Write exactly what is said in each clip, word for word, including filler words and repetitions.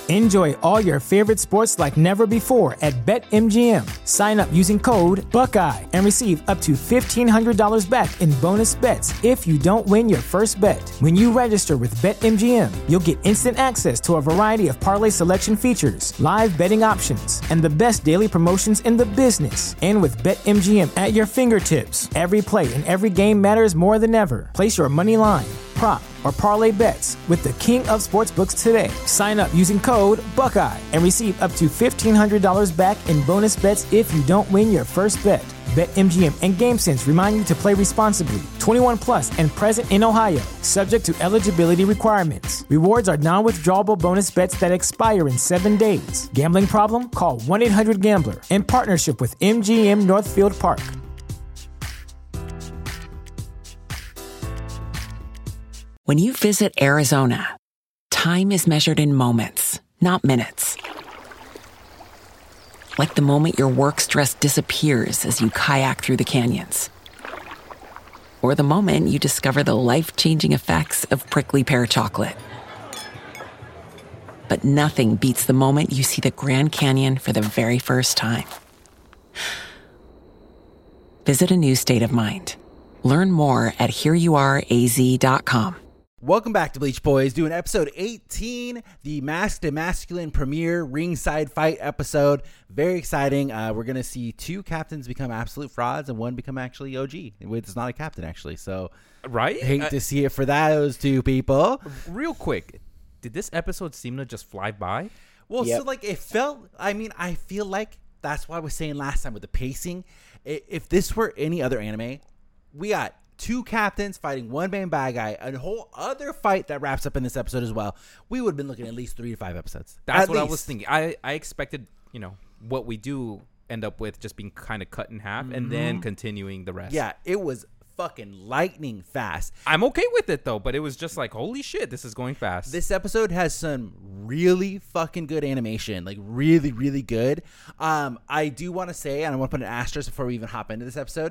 Enjoy all your favorite sports like never before at BetMGM. Sign up using code Buckeye and receive up to fifteen hundred dollars back in bonus bets if you don't win your first bet. When you register with BetMGM, you'll get instant access to a variety of parlay selection features, live betting options, and the best daily promotions in the business. And with BetMGM at your fingertips, every play and every game matters more than ever. Place your money line, prop, or parlay bets with the king of sportsbooks today. Sign up using code Buckeye and receive up to fifteen hundred dollars back in bonus bets if you don't win your first bet. BetMGM and GameSense remind you to play responsibly. twenty-one plus and present in Ohio, subject to eligibility requirements. Rewards are non-withdrawable bonus bets that expire in seven days. Gambling problem? Call one eight hundred gambler in partnership with M G M Northfield Park. When you visit Arizona, time is measured in moments, not minutes. Like the moment your work stress disappears as you kayak through the canyons. Or the moment you discover the life-changing effects of prickly pear chocolate. But nothing beats the moment you see the Grand Canyon for the very first time. Visit a new state of mind. Learn more at here you are a z dot com. Welcome back to Bleach Boys, doing episode eighteen, the Masked and Masculine premiere ringside fight episode. Very exciting. Uh, we're going to see two captains become absolute frauds and one become actually O G. It's not a captain, actually. So, right? Hate uh, to see it for those two people. Real quick, did this episode seem to just fly by? Well, Yep. so like it felt, I mean, I feel like that's why I was saying last time with the pacing. I- If this were any other anime, we got two captains fighting one main bad guy, a whole other fight that wraps up in this episode as well. We would have been looking at least three to five episodes. That's At what I least. was thinking. I, I expected, you know, what we do end up with just being kind of cut in half mm-hmm. and then continuing the rest. Yeah, it was fucking lightning fast. I'm okay with it, though, but it was just like, holy shit, this is going fast. This episode has some really fucking good animation, like really, really good. Um, I do want to say, and I want to put an asterisk before we even hop into this episode,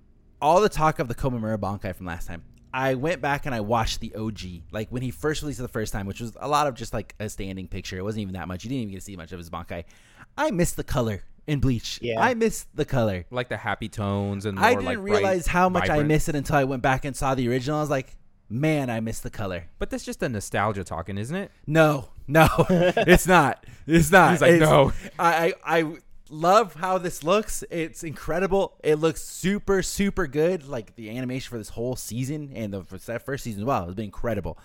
all the talk of the Komamura Bankai from last time, I went back and I watched the O G, like when he first released it the first time, which was a lot of just like a standing picture. It wasn't even that much. You didn't even get to see much of his Bankai. I missed the color in Bleach. Yeah. I missed the color. Like the happy tones and more I didn't like realize bright, how much vibrant. I missed it until I went back and saw the original. I was like, man, I missed the color. But that's just a nostalgia talking, isn't it? No, no, it's not. It's not. He's like, It's- no. I, I, I love how this looks. It's incredible. It looks super, super good. Like the animation for this whole season and the for that first season as well has been incredible.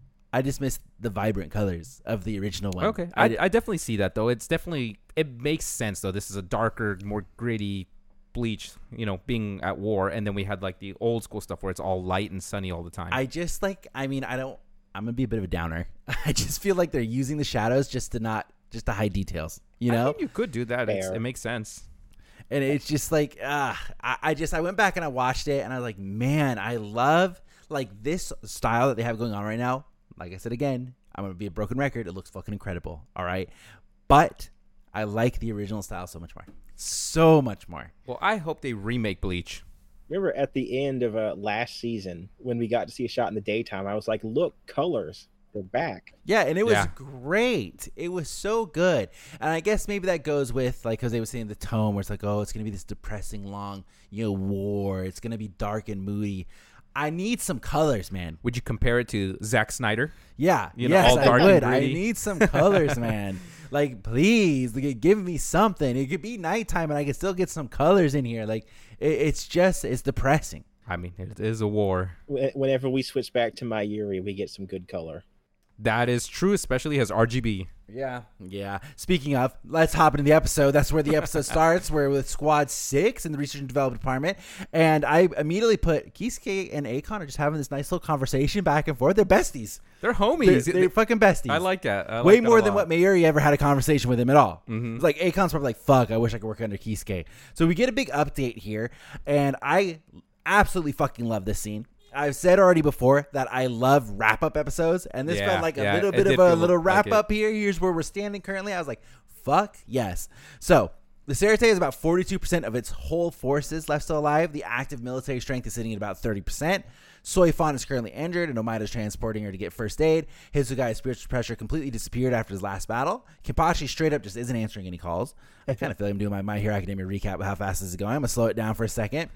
I just missed the vibrant colors of the original one. Okay. I, I definitely see that, though. It's definitely, it makes sense, though. This is a darker, more gritty Bleach, you know, being at war. And then we had like the old school stuff where it's all light and sunny all the time. I just like, I mean, I don't, I'm going to be a bit of a downer. I just feel like they're using the shadows just to not, just to hide details, you know? I think you could do that. It's, Fair. it makes sense. And it's just like, uh, I, I just, I went back and I watched it and I was like, man, I love like this style that they have going on right now. Like I said, again, I'm going to be a broken record. It looks fucking incredible. All right. But I like the original style so much more. So much more. Well, I hope they remake Bleach. Remember at the end of uh, last season when we got to see a shot in the daytime, I was like, look, colors, they're back. Yeah, and it was Yeah. great. It was so good. And I guess maybe that goes with, like, because they were saying the tone where it's like, oh, it's going to be this depressing, long, you know, war. It's going to be dark and moody. I need some colors, man. Would you compare it to Zack Snyder? Yeah, You know, yes, all dark I and would. I gritty. need some colors, man. Like, please, like, give me something. It could be nighttime, and I could still get some colors in here. Like, it, it's just, it's depressing. I mean, it is a war. Wh- Whenever we switch back to my Yuri, we get some good color. That is true, especially as R G B. Yeah, yeah. Speaking of, let's hop into the episode. That's where the episode starts. We're with Squad Six in the Research and Development Department, and I immediately put Kisuke and Akon are just having this nice little conversation back and forth. They're besties. They're homies. They're, they're fucking besties. I like that. I like Way that a more than lot. what Mayuri ever had a conversation with him at all. Mhm. It's like Akon's probably like, "Fuck, I wish I could work under Kisuke." So we get a big update here, and I absolutely fucking love this scene. I've said already before that I love wrap-up episodes, and this Yeah, felt like a yeah, little it bit did of a feel little like wrap-up here. Here's where we're standing currently. I was like, fuck yes. So the Serete is about forty-two percent of its whole forces left still alive. The active military strength is sitting at about thirty percent. Soifon is currently injured, and Omaida is transporting her to get first aid. Hizugai's spiritual pressure completely disappeared after his last battle. Kenpachi straight up just isn't answering any calls. I kind of feel like I'm doing my My Hero Academia recap of how fast this is going. I'm going to slow it down for a second.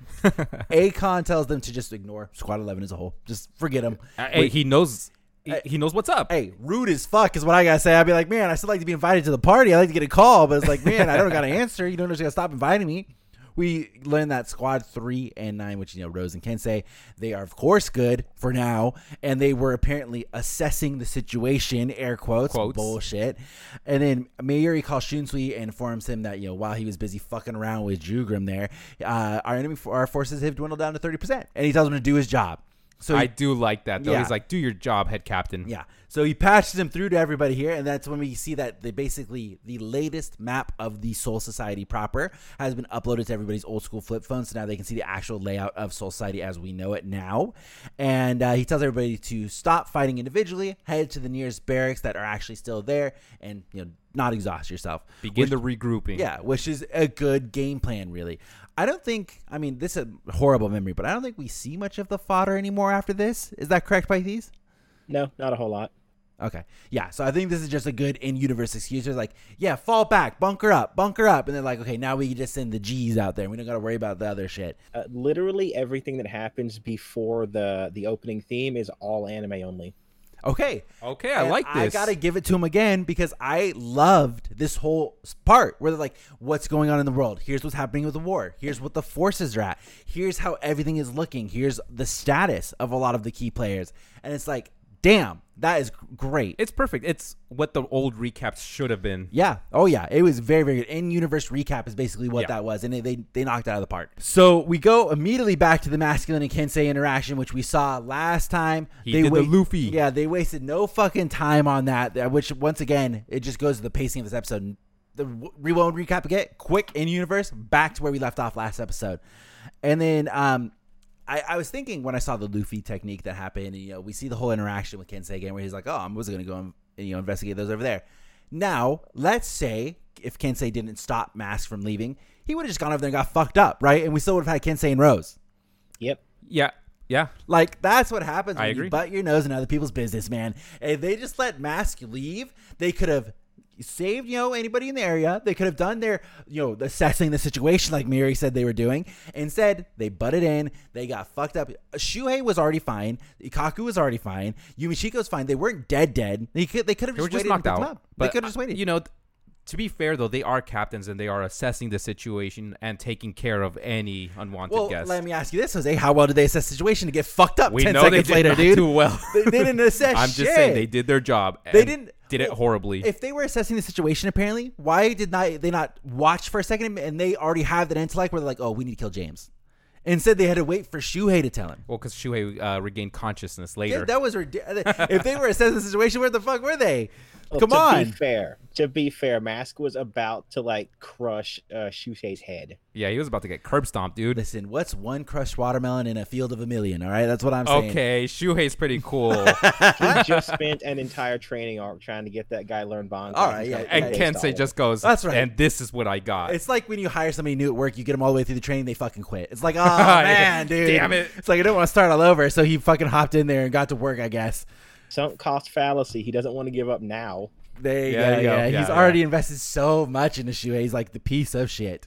Akon tells them to just ignore Squad eleven as a whole. Just forget them. Uh, hey, he knows. He, Hey. he knows what's up. Hey, rude as fuck is what I gotta say. I'd be like, man, I still like to be invited to the party. I like to get a call, but it's like, man, I don't gotta answer. You don't just gotta stop inviting me. We learned that Squad three and nine, which, you know, Rose and Kensei, they are, of course, good for now. And they were apparently assessing the situation, air quotes, Quotes. bullshit. And then Mayuri calls Shunsui and informs him that, you know, while he was busy fucking around with Jugrim there, uh, our enemy, our forces have dwindled down to thirty percent. And he tells him to do his job. So I he, do like that, though. Yeah. He's like, do your job, head captain. yeah. So he patches him through to everybody here, and that's when we see that they basically the latest map of the Soul Society proper has been uploaded to everybody's old school flip phones. So now they can see the actual layout of Soul Society as we know it now. And uh, he tells everybody to stop fighting individually, head to the nearest barracks that are actually still there, and, you know, not exhaust yourself. Begin Which- the regrouping. Yeah, which is a good game plan, really. I don't think, I mean, this is a horrible memory, but I don't think we see much of the fodder anymore after this. Is that correct, Pythes? No, not a whole lot. Okay. Yeah. So I think this is just a good in-universe excuse. It's like, yeah, fall back, bunker up, bunker up. And then like, okay, now we can just send the G's out there. We don't got to worry about the other shit. Uh, literally everything that happens before the the opening theme is all anime only. Okay. Okay, I And like I this. got to give it to him again because I loved this whole part where they're like, what's going on in the world? Here's what's happening with the war. Here's what the forces are at. Here's how everything is looking. Here's the status of a lot of the key players. And it's like, damn, that is great. It's perfect. It's what the old recaps should have been. Yeah. Oh, yeah. It was very, very good. In-universe recap is basically what Yeah. that was, and they, they they knocked it out of the park. So we go immediately back to the masculine and Kensei interaction, which we saw last time. He they did the Luffy. Yeah, they wasted no fucking time on that, uh, which, once again, it just goes to the pacing of this episode. The rewound recap again, quick in-universe, back to where we left off last episode. And then um, I, I was thinking when I saw the Luffy technique that happened, and, you know, we see the whole interaction with Kensei again, where he's like, oh, I was going to go and, you know, investigate those over there. Now, let's say if Kensei didn't stop Mask from leaving, he would have just gone over there and got fucked up, right? And we still would have had Kensei and Rose. Yep. Yeah. Yeah. Like, that's what happens when I you agree. butt your nose in other people's business, man. If they just let Mask leave, they could have saved, you know, anybody in the area. They could have done their, you know, assessing the situation like Miri said they were doing. Instead, they butted in. They got fucked up. Shuhei was already fine. Ikaku was already fine. Yumichiko's fine. They weren't dead dead. They could they could have They were just just waited and knocked picked them out. up. They But, could have just waited. You know, th- to be fair, though, they are captains and they are assessing the situation and taking care of any unwanted Well, guests. let me ask you this, Jose. How well did they assess the situation to get fucked up we ten know they seconds did later, not dude? do well. They, they didn't assess I'm shit. just saying they did their job. They and didn't did it well, horribly. If they were assessing the situation, apparently, why did not they not watch for a second and they already have that intellect where they're like, oh, we need to kill James. Instead, they had to wait for Shuhei to tell him. well, because Shuhei uh, regained consciousness later. Yeah, that was ridiculous. If they were assessing the situation, where the fuck were they? Well, Come to on. be fair, to be fair, Mask was about to like crush uh, Shuhei's head. yeah, he was about to get curb stomped, dude. Listen, what's one crushed watermelon in a field of a million? All right, that's what I'm saying. Okay, Shuhei's pretty cool. He just spent an entire training arc trying to get that guy learn Bankai. All right, yeah, and yeah, Kensei just goes, That's right. and this is what I got. It's like when you hire somebody new at work, you get them all the way through the training, they fucking quit. It's like, oh man, dude, Damn it. It's like I don't want to start all over, so he fucking hopped in there and got to work, I guess. Sunk cost fallacy. He doesn't want to give up now. There you Yeah, go. you go. Yeah, Yeah, he's yeah. already invested so much into Shuhei. He's like the piece of shit.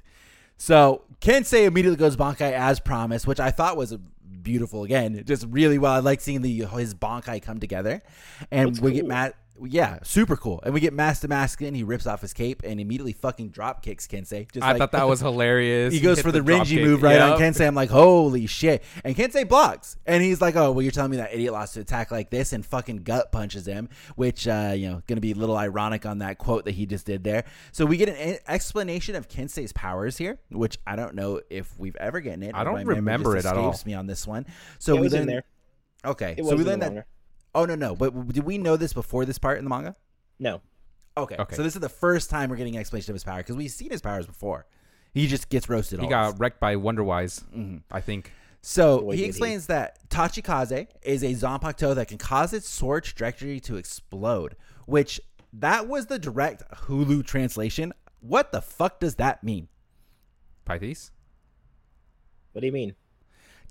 So Kensei immediately goes Bankai as promised, which I thought was beautiful. Again, just really well. I like seeing the his Bankai come together, and That's we get cool. Matt. Yeah, super cool. And we get Mask to Mask in. He rips off his cape and immediately fucking drop kicks Kensei. Just I like- thought that was hilarious. He goes hit for the, drop Renji kick. move right on Yep. Kensei. I'm like, holy shit. And Kensei blocks. And he's like, oh, well, you're telling me that idiot lost to attack like this, and fucking gut punches him, which, uh, you know, going to be a little ironic on that quote that he just did there. So we get an e- explanation of Kensei's powers here, which I don't know if we've ever gotten it. I don't My memory remember just it at all. escapes me on this one. So It we was in learned- there. Okay. It so was we in the learned that. manga. Oh, no, no. But did we know this before this part in the manga? No. Okay. Okay. So this is the first time we're getting an explanation of his power because we've seen his powers before. He just gets roasted. He always. got wrecked by Wonderwise, Mm-hmm. I think. So Boy, he did he. explains that Tachikaze is a Zanpakuto that can cause its sword trajectory to explode, which that was the direct Hulu translation. What the fuck does that mean? Pythes? What do you mean? Okay,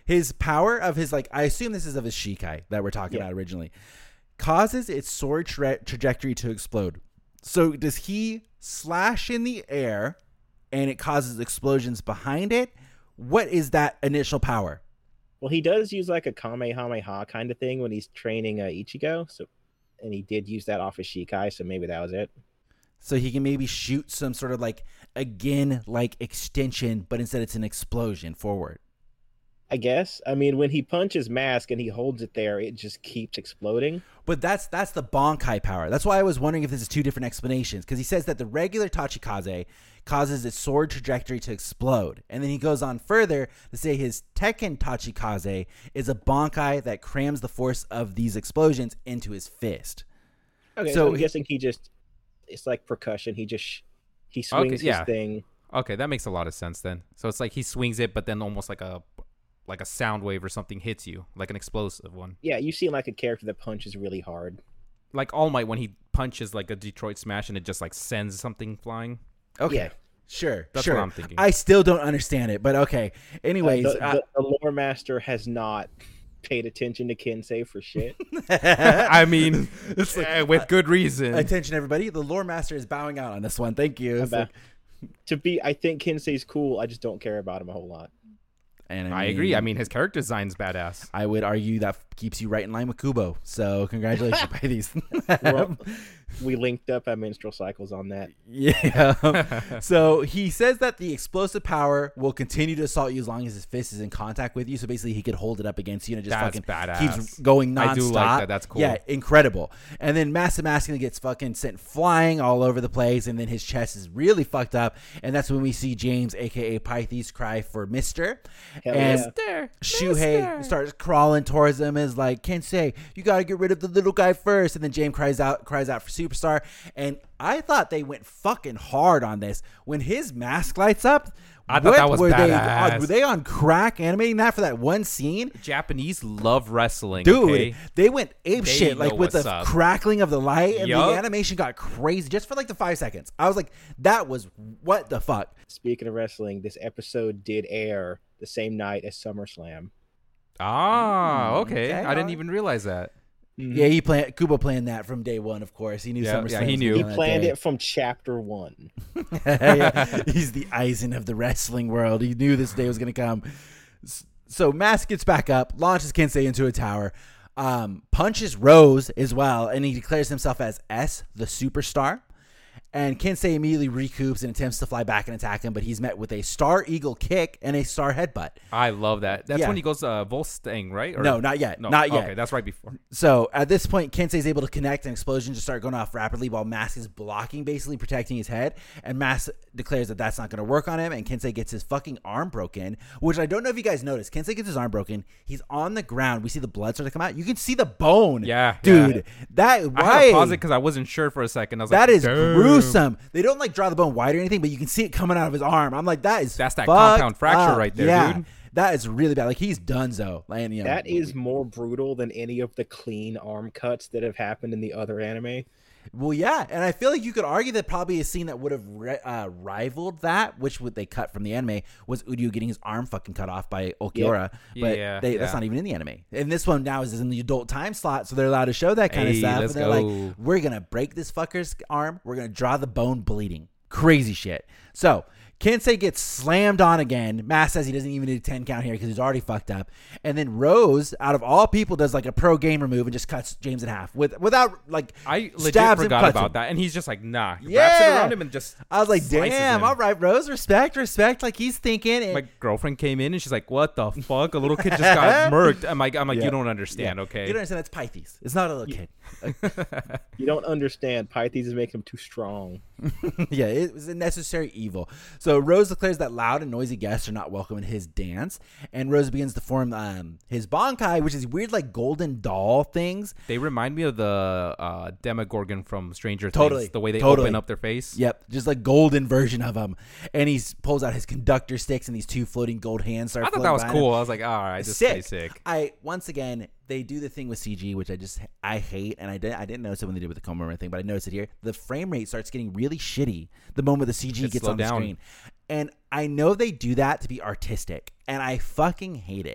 his power of his, like, I assume this is of his Shikai that we're talking Yeah. about originally, causes its sword tra- trajectory to explode. So does he slash in the air and it causes explosions behind it? What is that initial power? Well, he does use like a Kamehameha kind of thing when he's training uh, Ichigo. So, and he did use that off his Shikai, so maybe that was it. So he can maybe shoot some sort of like, again, like extension, but instead it's an explosion forward. I guess. I mean, when he punches Mask and he holds it there, it just keeps exploding. But that's that's the Bankai power. That's why I was wondering if this is two different explanations. Because he says that the regular Tachikaze causes its sword trajectory to explode. And then he goes on further to say his Tekken Tachikaze is a Bankai that crams the force of these explosions into his fist. Okay, So so I'm he- guessing he just, it's like percussion. He just, he swings yeah. his thing. Okay, that makes a lot of sense then. So it's like he swings it, but then almost like a like a sound wave or something hits you, like an explosive one. Yeah, you seem like a character that punches really hard. Like All Might when he punches like a Detroit Smash and it just like sends something flying. Okay. Yeah. Sure. That's sure. what I'm thinking. I still don't understand it, but okay. Anyways, Uh, the, uh, the, the lore master has not paid attention to Kensei for shit. I mean, It's like, eh, with good reason. attention, everybody. The lore master is bowing out on this one. Thank you. It's About- like- to be, I think Kensei's cool. I just don't care about him a whole lot. and I agree. I mean, his character design's badass. I would argue that keeps you right in line with Kubo. So congratulations, by these. Well, we linked up at Minstrel Cycles on that. Yeah. So he says that the explosive power will continue to assault you as long as his fist is in contact with you. So basically, he could hold it up against you and it just That's fucking badass. keeps going nonstop. I do like that. That's cool. Yeah, incredible. And then Massive Masculine gets fucking sent flying all over the place, and then his chest is really fucked up. And that's when we see James, aka Pythes, cry for Mister. Hell and yeah. Shuhei starts crawling towards him, is like, Kensei, you gotta get rid of the little guy first. And then James cries out, cries out for Superstar. And I thought they went fucking hard on this. When his mask lights up, I thought what that was were they badass. on, were they on crack animating that for that one scene? Japanese love wrestling, Dude, okay? they went ape They shit, like know with the what's up. crackling of the light, and Yup. the animation got crazy just for like the five seconds. I was like, that was what the fuck. Speaking of wrestling, this episode did air the same night as SummerSlam. Ah, Hmm, okay. okay, I didn't alright. even realize that. Yeah, he planned Kubo planned that from day one, of course. He knew Yeah, SummerSlam. yeah, he was knew. gonna He be on that planned day. it from chapter one. Yeah, he's the Eisen of the wrestling world. He knew this day was going to come. S- So Mask gets back up, launches Kensei into a tower, um, punches Rose as well, and he declares himself as S, the superstar. And Kensei immediately recoups and attempts to fly back and attack him, but he's met with a Star Eagle kick and a Star Headbutt. I love that. That's Yeah. when he goes uh, Volstang, right? Or- No, not yet. No, Not yet. Okay, that's right before. So at this point, Kensei's able to connect and explosions just start going off rapidly while Mask is blocking, basically protecting his head. And Mask declares that that's not going to work on him. And Kensei gets his fucking arm broken, which I don't know if you guys noticed. Kensei gets his arm broken. He's on the ground. We see the blood start to come out. You can see the bone. Yeah, Dude. yeah. That, I why? had to pause it because I wasn't sure for a second. I was That like, is "Damn." gruesome. They don't like draw the bone wide or anything, but you can see it coming out of his arm. I'm like, that is That's that fucked compound fracture up. right there, yeah, dude. That is really bad. Like, he's donezo. And, you know, That is more brutal than any of the clean arm cuts that have happened in the other anime. Well, yeah, and I feel like you could argue that probably a scene that would have ri- uh, rivaled that, which would they cut from the anime, was Uryu getting his arm fucking cut off by Okiura. Yeah. But Yeah, they, that's yeah. not even in the anime. And this one now is in the adult time slot, so they're allowed to show that kind of Hey, stuff. let's And they're go. like, we're gonna break this fucker's arm. We're gonna draw the bone bleeding. Crazy shit. So Kensei gets slammed on again. Mask says he doesn't even need a ten count here because he's already fucked up. And then Rose, out of all people, does like a pro gamer move and just cuts James in half with without like I legit stabs him, forgot cuts about him. that. And he's just like, nah. He Yeah. wraps it around him and just I was like, slices damn, him. all right, Rose, respect, respect. Like, he's thinking. And, My girlfriend came in and she's like, what the fuck? A little kid just got murked. I'm like, I'm like, Yeah. you don't understand, Yeah. okay? You don't understand, that's Pythes. It's not a little kid. You don't understand. Pythes is making him too strong. Yeah, it was a necessary evil. So Rose declares that loud and noisy guests are not welcome in his dance. And Rose begins to form um, his Bankai, which is weird, like golden doll things. They remind me of the uh, Demogorgon from Stranger Totally. Things. The way they Totally. open up their face. Yep, just like golden version of him. And he pulls out his conductor sticks, and these two floating gold hands start I thought floating that was behind him. cool. I was like, all right, this is sick. pretty sick. I once again they do the thing with C G, which I just I hate, and I didn't I didn't notice it when they did with the Coma thing, but I noticed it here. The frame rate starts getting really shitty the moment the C G It's gets slowed on the down. screen, and I know they do that to be artistic, and I fucking hate it.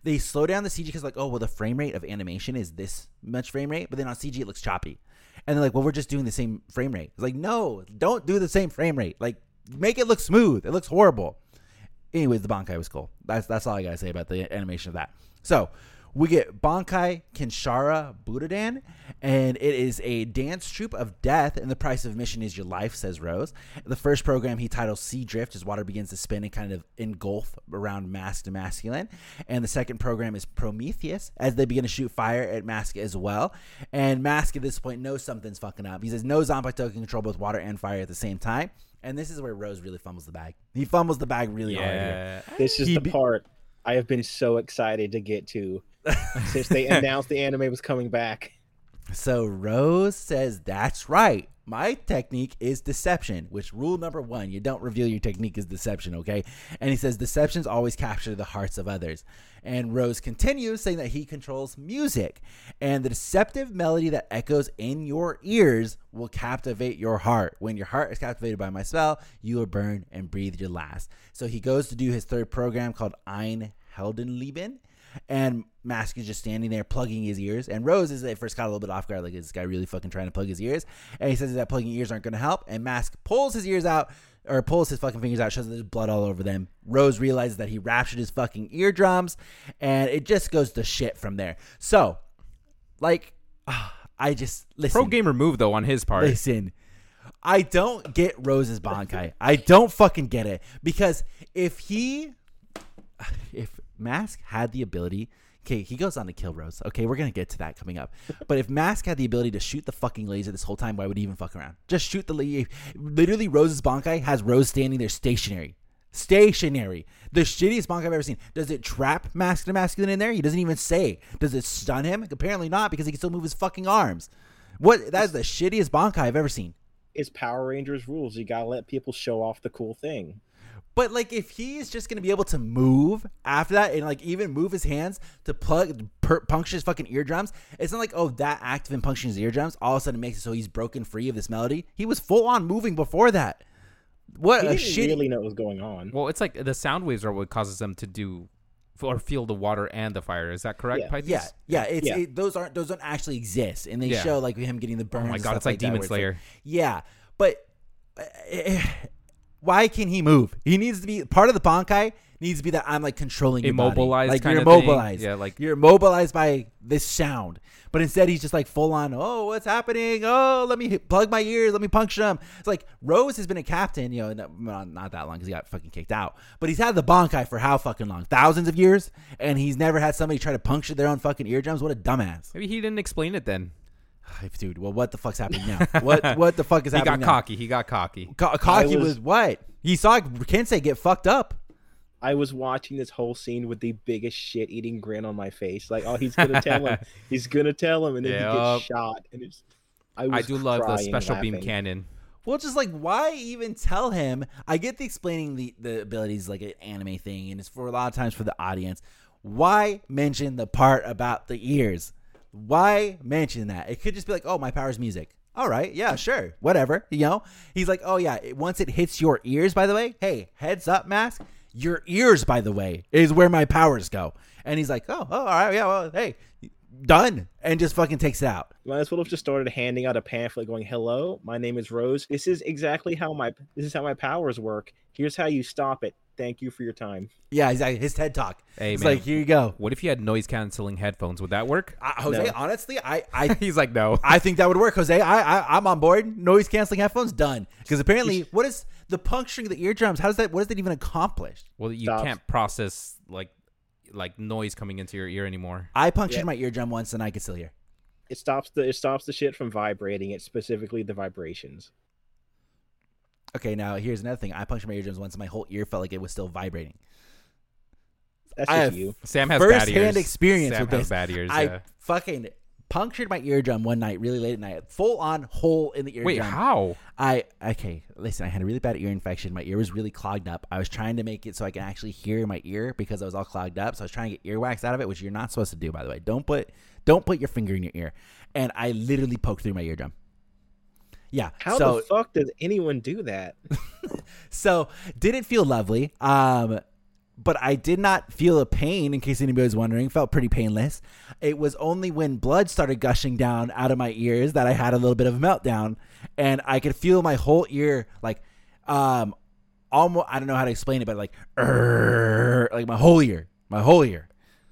They slow down the C G because like, oh well, the frame rate of animation is this much frame rate, but then on C G it looks choppy. And they're like, well, we're just doing the same frame rate. It's like, no, don't do the same frame rate. Like, make it look smooth. It looks horrible. Anyways, the Bankai was cool. That's that's all I gotta say about the animation of that. So we get Bankai Kinshara Budodan, and it is a dance troupe of death, and the price of admission is your life, says Rose. The first program he titles Sea Drift, as water begins to spin and kind of engulf around Mask and Masculine. And the second program is Prometheus, as they begin to shoot fire at Mask as well. And Mask at this point knows something's fucking up. He says no Zanpakuto can control both water and fire at the same time. And this is where Rose really fumbles the bag. He fumbles the bag really hard here. This is He the be- part I have been so excited to get to since they announced the anime was coming back. So Rose says, that's right. My technique is deception, which rule number one, you don't reveal your technique is deception, okay? And he says, deceptions always capture the hearts of others. And Rose continues saying that he controls music. And the deceptive melody that echoes in your ears will captivate your heart. When your heart is captivated by my spell, you will burn and breathe your last. So he goes to do his third program called Ein Heldenleben. And Mask is just standing there plugging his ears. And Rose is at first caught a little bit off guard. Like, is this guy really fucking trying to plug his ears? And he says that plugging ears aren't going to help. And Mask pulls his ears out, or pulls his fucking fingers out, shows that there's blood all over them. Rose realizes that he ruptured his fucking eardrums. And it just goes to shit from there. So, like, uh, I just, listen. Pro gamer move, though, on his part. Listen. I don't get Rose's Bankai. I don't fucking get it. Because if he, if Mask had the ability, okay, he goes on to kill Rose. Okay, we're going to get to that coming up. But if Mask had the ability to shoot the fucking laser this whole time, why would he even fuck around? Just shoot the laser. Literally, Rose's Bankai has Rose standing there stationary. Stationary. The shittiest Bankai I've ever seen. Does it trap Mask and Masculine in there? He doesn't even say. Does it stun him? Apparently not, because he can still move his fucking arms. What? That is the shittiest Bankai I've ever seen. It's Power Rangers rules. You gotta let people show off the cool thing. But, like, if he's just going to be able to move after that and, like, even move his hands to plug, per, puncture his fucking eardrums, it's not like, oh, that act of him puncturing his eardrums all of a sudden makes it so he's broken free of this melody. He was full on moving before that. What He a didn't shit. really know what was going on. Well, it's like the sound waves are what causes them to do or feel the water and the fire. Is that correct, Yeah. Python? Yeah, yeah, it's Yeah. It, those aren't those don't actually exist, and they Yeah. show like him getting the burns. Oh my and god, stuff it's like that, Demon where Slayer. like- yeah, but uh, uh, why can he move? He needs to be part of the Bankai. Needs to be that I'm like controlling your body. Immobilized like kind you're of thing. immobilized. Yeah, like- you're immobilized by this sound. But instead, he's just like full on. Oh, what's happening? Oh, let me hit, plug my ears. Let me puncture them. It's like Rose has been a captain, you know, not, not that long because he got fucking kicked out. But he's had the Bankai for how fucking long? Thousands of years, and he's never had somebody try to puncture their own fucking eardrums. What a dumbass, Maybe he didn't explain it then. dude. Well, what the fuck's happening now? What what the fuck is He happening? got now? cocky. He got cocky. Co- cocky was, was- what? He saw Kensei get fucked up. I was watching this whole scene with the biggest shit-eating grin on my face. Like, oh, he's gonna tell him. He's gonna tell him, and then he Yep. gets shot. And it's. I, was I do love the crying special beam laughing. cannon. Well, just like, why even tell him? I get the explaining the, the abilities like an anime thing, and it's for a lot of times for the audience. Why mention the part about the ears? Why mention that? It could just be like, oh, my power's music. All right, yeah, sure, whatever. You know, he's like, oh yeah, it- once it hits your ears, by the way, hey, heads up, Mask. Your ears, by the way, is where my powers go. And he's like, oh, oh, all right, yeah, well, hey, done, and just fucking takes it out. Might as well have just started handing out a pamphlet going, hello, my name is Rose. This is exactly how my this is how my powers work. Here's how you stop it. Thank you for your time. Yeah, exactly. His TED talk. Hey, it's man. like, here you go. What if you had noise canceling headphones? Would that work? Uh, Jose, No. honestly, I, I He's like, no. I think that would work, Jose. I, I I'm on board. Noise canceling headphones done. Because apparently, what is the puncturing of the eardrums? How does that? What does that even accomplish? Well, you Stops. can't process like like noise coming into your ear anymore. I punctured Yeah. my eardrum once, and I could still hear. It stops the it stops the shit from vibrating. It's specifically the vibrations. Okay, now here's another thing. I punctured my eardrums once, and my whole ear felt like it was still vibrating. That's I just have you. Sam has bad ears. First-hand experience Sam with has this. bad ears. I yeah. fucking punctured my eardrum one night, really late at night, full on hole in the eardrum. Wait, how? I okay. Listen, I had a really bad ear infection. My ear was really clogged up. I was trying to make it so I can actually hear my ear because I was all clogged up. So I was trying to get earwax out of it, which you're not supposed to do, by the way. Don't put don't put your finger in your ear. And I literally poked through my eardrum. Yeah. How so, the fuck does anyone do that? so didn't feel lovely. Um, but I did not feel a pain, in case anybody was wondering. Felt pretty painless. It was only when blood started gushing down out of my ears that I had a little bit of a meltdown, and I could feel my whole ear, like, um, almost, I don't know how to explain it, but like, "Urgh," like my whole ear, my whole ear.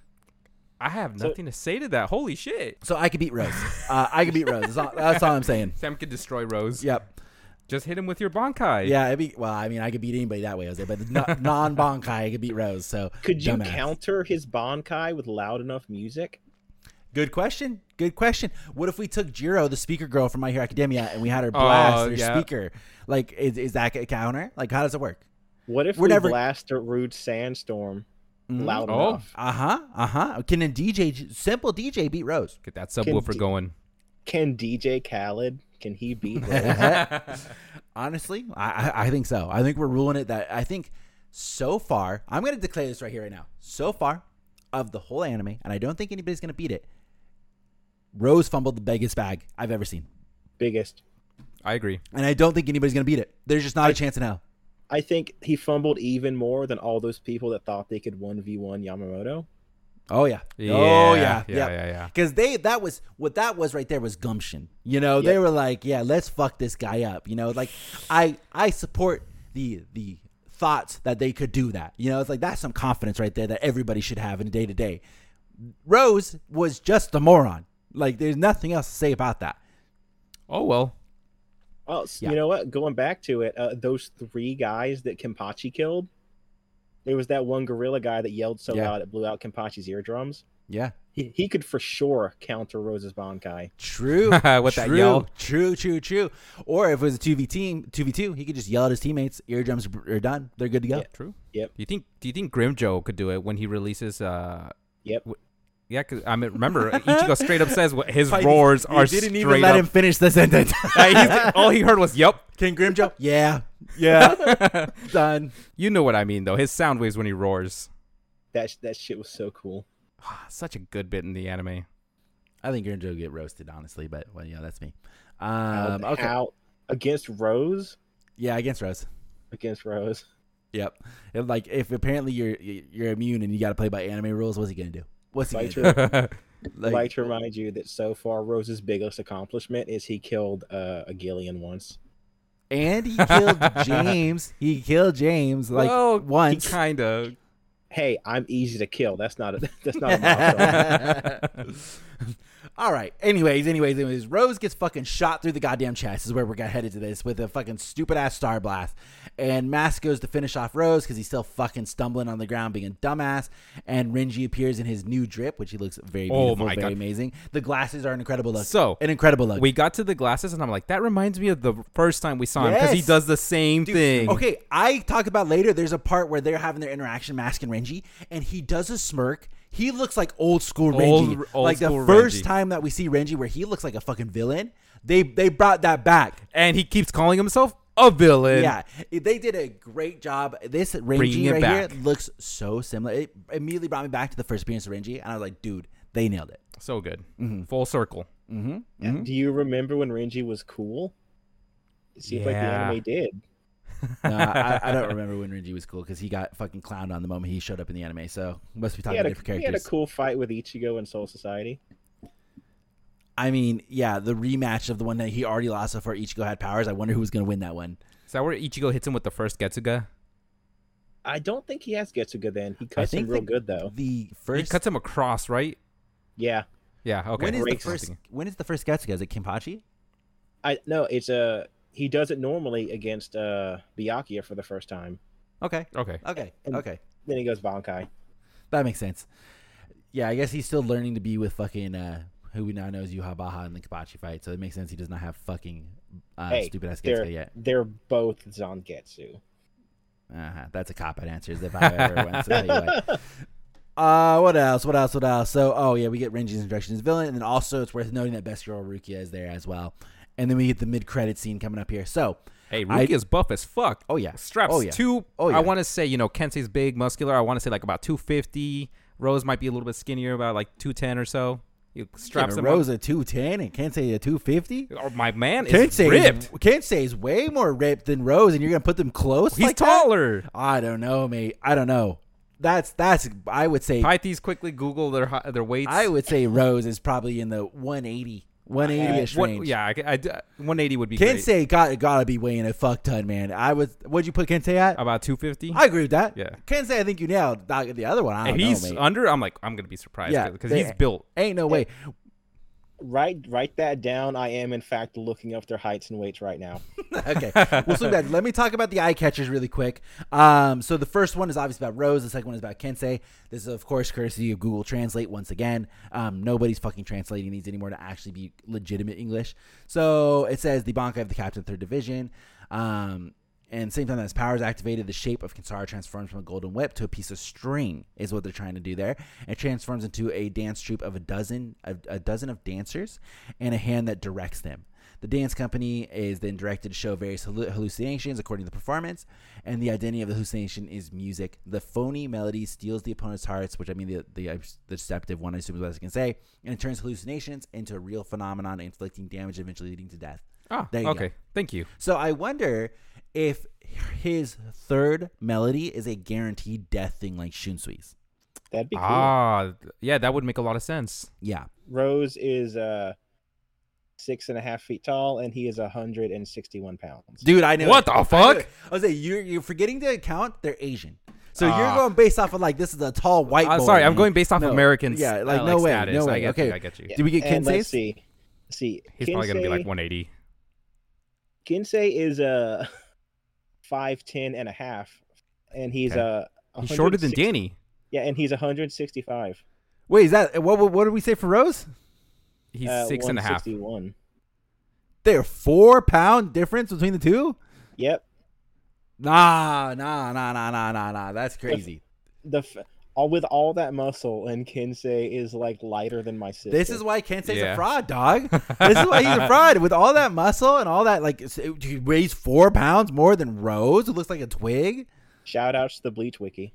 I have nothing so, to say to that. Holy shit. So I could beat Rose. Uh, I could beat Rose. That's all, that's all I'm saying. Sam could destroy Rose. Yep. Just hit him with your Bankai. Yeah, it'd be, well, I mean, I could beat anybody that way, Jose, but non-Bankai, I could beat Rose. So could you dumbass. counter his Bankai with loud enough music? Good question. Good question. What if we took Jiro, the speaker girl from My Hero Academia, and we had her blast oh, her yeah. speaker? Like, is, is that a counter? Like, how does it work? What if We're we never... blast a rude sandstorm mm-hmm. loud oh. enough? Uh-huh. Uh-huh. Can a D J, simple D J, beat Rose? Get that subwoofer D- going. Can D J Khaled, can he beat Rose? Honestly, I, I think so. I think we're ruling it that I think so far, I'm going to declare this right here, right now. So far of the whole anime, and I don't think anybody's going to beat it, Rose fumbled the biggest bag I've ever seen. Biggest. I agree. And I don't think anybody's going to beat it. There's just not I, a chance in hell. I think he fumbled even more than all those people that thought they could one v one Yamamoto. Oh yeah. yeah. Oh yeah. Yeah, yeah, yeah. Because they that was what that was right there was gumption. You know, Yep. they were like, yeah, let's fuck this guy up. You know, like I I support the the thoughts that they could do that. You know, it's like that's some confidence right there that everybody should have in day to day. Rose was just a moron. Like there's nothing else to say about that. Oh well. Well, Yeah. you know what? Going back to it, uh, those three guys that Kenpachi killed, there was that one gorilla guy that yelled so Yeah. loud it blew out Kenpachi's eardrums. Yeah. He, he could for sure counter Rose's Bankai. True. With true, that yell. True, true, true. Or if it was a two v team, two v two, he could just yell at his teammates, eardrums are done. They're good to go. Yeah. True. Yep. Do you think Do you think Grimjo could do it when he releases? Uh, Yep. w- yeah, because I mean, remember Ichigo straight up says what his Fight- roars you are didn't straight even let up. him finish the sentence. Uh, he's- all he heard was "Yup." King Grimjo? Yeah. Yeah. Done. You know what I mean, though. His sound waves when he roars. That that shit was so cool. Such a good bit in the anime. I think Grimjo will get roasted, honestly, but well, yeah, that's me. Um, Um, okay. How against Rose? Yeah, against Rose. Against Rose. Yep. If, like if apparently you're you're immune and you got to play by anime rules, what's he gonna do? What's he Like gonna do? to, Like, like to remind you that so far Rose's biggest accomplishment is he killed uh, a Gillian once. and he killed James. He killed James like well, once. He kind of. Hey, I'm easy to kill. That's not a that's not a motto. All right. Anyways, anyways, anyways, Rose gets fucking shot through the goddamn chest. Is where we're gonna headed to this with a fucking stupid ass star blast. And Mask goes to finish off Rose because he's still fucking stumbling on the ground, being a dumbass. And Renji appears in his new drip, which he looks very Oh beautiful, my very God. amazing. The glasses are an incredible look. So, an incredible look. We got to the glasses, and I'm like, that reminds me of the first time we saw him because he Yes. does the same Dude, thing. Okay, I talk about later. There's a part where they're having their interaction, Mask and Renji, and he does a smirk. He looks like old school Old- Renji. old like the school first Renji. time that we see Renji where he looks like a fucking villain. They they brought that back. And he keeps calling himself a villain. Yeah, they did a great job. This Bringing Renji it right back. here looks so similar. It immediately brought me back to the first appearance of Renji, and I was like, dude, they nailed it. So good. Mm-hmm. Full circle. Mm-hmm. Do you remember when Renji was cool? It seems like the Yeah. anime did. No, I, I don't remember when Renji was cool because he got fucking clowned on the moment he showed up in the anime. So must be He talking had, about a, different he had a characters. cool fight with Ichigo in Soul Society. I mean, yeah, the rematch of the one that he already lost before Ichigo had powers. I wonder who was going to win that one. Is that where Ichigo hits him with the first Getsuga? I don't think he has Getsuga then. He I cuts him think real the- good though. The He first cuts him across, right? Yeah. Yeah, okay. when is the Breaks first something. when is the first Getsuga? Is it Kenpachi? I no, it's a he does it normally against uh Byakuya for the first time. Okay, Okay. okay, And- okay. Then he goes Bankai. That makes sense. Yeah, I guess he's still learning to be with fucking uh, who we now know is Yuha in the Kenpachi fight. So it makes sense he does not have fucking uh, Hey, stupid ass they're Getsuga yet. they're both Zangetsu. Uh-huh. That's a cop out answer if I ever went to tell you what. Uh, what else? What else? What else? So, oh yeah, we get Renji's introduction as villain, and then also it's worth noting that Best Girl Rukia is there as well. And then we get the mid-credit scene coming up here. So, Hey, I- Rukia's buff as fuck. oh yeah, Straps oh yeah, two. Oh, yeah. I want to say, you know, Kensei's big, muscular. I want to say like about two fifty. Rose might be a little bit skinnier, about like two ten or so. He straps yeah, him Rose up. a two ten and Kensei a two fifty. Oh, my man is Kensei ripped. is, Kensei is way more ripped than Rose, and you're gonna put them close. He's like that? taller. I don't know, mate. I don't know. That's that's I would say Pythes quickly Google their hi- their weights. I would say Rose is probably in the one eighty, one eighty-ish What- range. yeah, I, I, one eighty would be great. Kensei got gotta be weighing a fuck ton, man. I was. What'd you put Kensei at? About two fifty. I agree with that. Yeah. Kensei, I think you nailed. Not the other one. I don't If he's know, mate. under, I'm like, I'm gonna be surprised. Yeah, because they- he's built. Ain't no way. Write write that down. I am in fact looking up their heights and weights right now. Okay, we'll swing back. Let me talk about the eye catchers really quick. Um, so the first one is obviously about Rose. The second one is about Kensei. This is of course courtesy of Google Translate once again. Um, nobody's fucking translating these anymore to actually be legitimate English. So it says the Bankai of the Captain Third Division. Um, And same time that his power is activated, the shape of Kinsara transforms from a golden whip to a piece of string, is what they're trying to do there. It transforms into a dance troupe of a dozen, a, a dozen of dancers, and a hand that directs them. The dance company is then directed to show various hallu- hallucinations according to the performance, and the identity of the hallucination is music. The phony melody steals the opponent's hearts, which I mean the the, the deceptive one, I assume is what I can say, and it turns hallucinations into a real phenomenon, inflicting damage, eventually leading to death. Oh, There you okay. go. Thank you. So I wonder if his third melody is a guaranteed death thing like Shunsui's. That'd be cool. Ah, yeah, that would make a lot of sense. Yeah. Rose is uh six and a half feet tall, and he is one hundred sixty-one pounds. Dude, I know. What it. the I fuck? knew it. I was like, you're, you're forgetting to account they're Asian. So Ah. you're going based off of like, this is a tall white boy. Uh, sorry, I'm man. going based off No. Americans. Yeah, like, uh, no way, status. no way. I get Okay. you. I get you. Did we get And Kensei's? let's see. Let's see. He's probably gonna be like Kensei- one eighty. Kinsei is a uh, five ten and a half, and he's Okay. a. He's shorter than Danny. Yeah, and he's one hundred sixty-five. Wait, is that what? What, what did we say for Rose? He's uh, six and a half. one sixty-one. They're four pound difference between the two. Yep. Nah, nah, nah, nah, nah, nah, nah. That's crazy. The f- all with all that muscle, and Kinsei is like lighter than my sister. This is why Kensei's Yeah. a fraud, dog. This is why he's a fraud. With all that muscle and all that, like, he weighs four pounds more than Rose, who looks like a twig. Shout outs to the Bleach Wiki.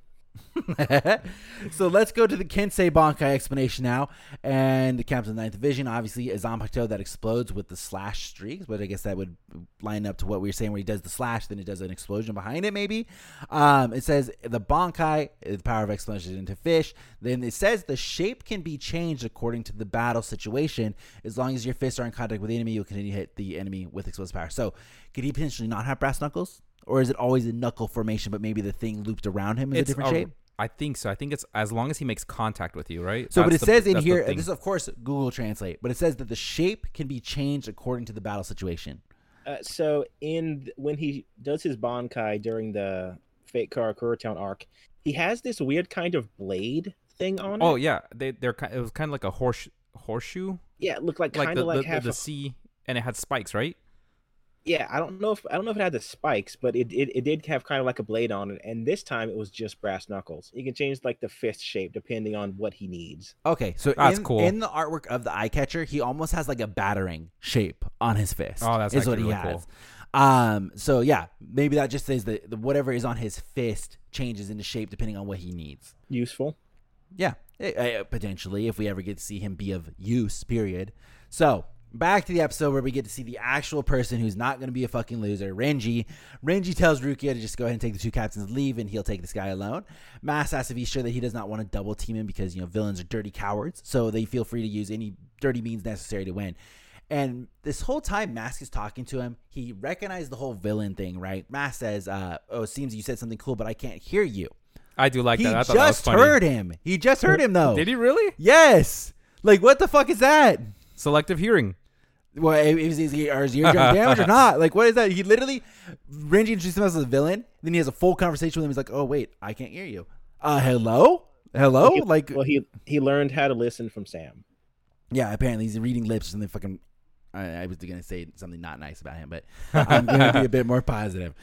So let's go to the Kensei Bankai explanation now. And the Captain of the Ninth Division, obviously, is Zanpakuto that explodes with the slash streaks, but I guess that would line up to what we were saying where he does the slash, then he does an explosion behind it, maybe. Um, it says the Bankai, the power of explosion into fish. Then it says the shape can be changed according to the battle situation. As long as your fists are in contact with the enemy, you'll continue to hit the enemy with explosive power. So could he potentially not have brass knuckles? Or is it always a knuckle formation, but maybe the thing looped around him is It's a different a- shape? I think so. I think it's as long as he makes contact with you, right? So, but That's it the- says in that's the here, thing. this is of course Google Translate, but it says that the shape can be changed according to the battle situation. Uh, so in when he does his Bankai during the Fate Karakura Town arc, he has this weird kind of blade thing on it. Oh yeah, they they're ki- it was kind of like a horse horseshoe, Yeah, it looked like like kind the of like the, half the a C, and it had spikes, right? Yeah, I don't know if I don't know if it had the spikes, but it, it it did have kind of like a blade on it, and this time it was just brass knuckles. You can change like the fist shape depending on what he needs. Okay, so That's in, cool. in the artwork of the eye catcher, he almost has like a battering shape on his fist. Oh, that's is what actually he really has. Um, so yeah, maybe that just says that the, whatever is on his fist changes into shape depending on what he needs. Useful. Yeah, eh, eh, potentially if we ever get to see him be of use. Period. So back to the episode where we get to see the actual person who's not going to be a fucking loser, Renji. Renji tells Rukia to just go ahead and take the two captains and leave, and he'll take this guy alone. Mass asks if he's sure that he does not want to double team him because, you know, villains are dirty cowards, so they feel free to use any dirty means necessary to win. And this whole time Mask is talking to him, he recognized the whole villain thing, right? Mask says, uh, oh, it seems you said something cool, but I can't hear you. I do like He that. I thought that was just funny. heard him. He just heard him, though. Did he really? Yes. Like, what the fuck is that? Selective hearing. Well, is his, are his eardrum damaged or not? Like, what is that? He literally, Renji introduced himself as a villain. Then he has a full conversation with him. He's like, oh, wait, I can't hear you. Uh, hello? Hello? He- like, well, he he learned how to listen from Sam. yeah, apparently he's reading lips or something fucking. I, I was going to say something not nice about him, but I'm going to be a bit more positive.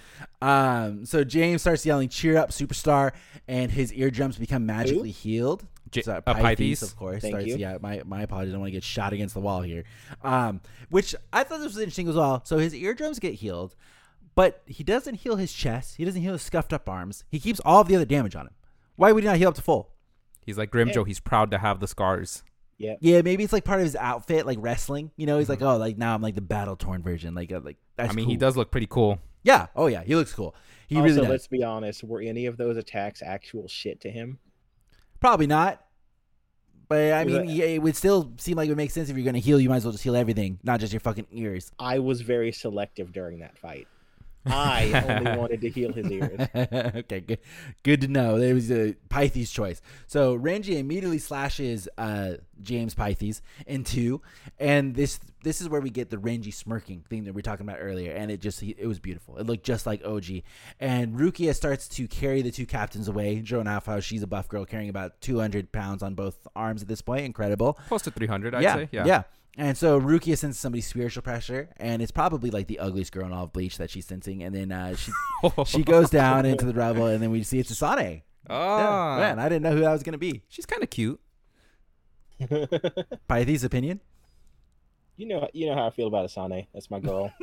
Um, so James starts yelling, cheer up, superstar, and his eardrums become magically Who? healed. J- So, uh, Pythes, Pythes? of course. Thank starts, you. Yeah, my, my apologies. I don't want to get shot against the wall here. Um, which I thought this was interesting as well. So his eardrums get healed, but he doesn't heal his chest. He doesn't heal his scuffed up arms. He keeps all of the other damage on him. Why would he not heal up to full? He's like Grimjo. He's proud to have the scars. Yeah. Yeah, maybe it's like part of his outfit, like wrestling. You know, he's like, oh, like now I'm like the battle torn version. Like, uh, like that's I mean, cool. he does look pretty cool. Yeah. Oh yeah, he looks cool. He also, really does. let's be honest. Were any of those attacks actual shit to him? Probably not. But I Was mean, it- yeah, it would still seem like it would make sense if you're going to heal. You might as well just heal everything, not just your fucking ears. I was very selective during that fight. I only wanted to heal his ears. Okay, good, good to know. It was a Pythes choice. So Renji immediately slashes uh, James Pythes in two, and this this is where we get the Renji smirking thing that we were talking about earlier, and it just it was beautiful. It looked just like O G. And Rukia starts to carry the two captains away. Joan Alpha, she's a buff girl carrying about two hundred pounds on both arms at this point. Incredible. Close to three hundred, I'd yeah, say. Yeah. yeah. And so Rukia sends somebody spiritual pressure, and it's probably like the ugliest girl in all of Bleach that she's sensing. And then uh, she she goes down into the rubble, and then we see it's Asane. Oh, Yeah, man, I didn't know who that was going to be. she's kind of cute. Pythes' opinion? You know, you know how I feel about Asane. That's my girl.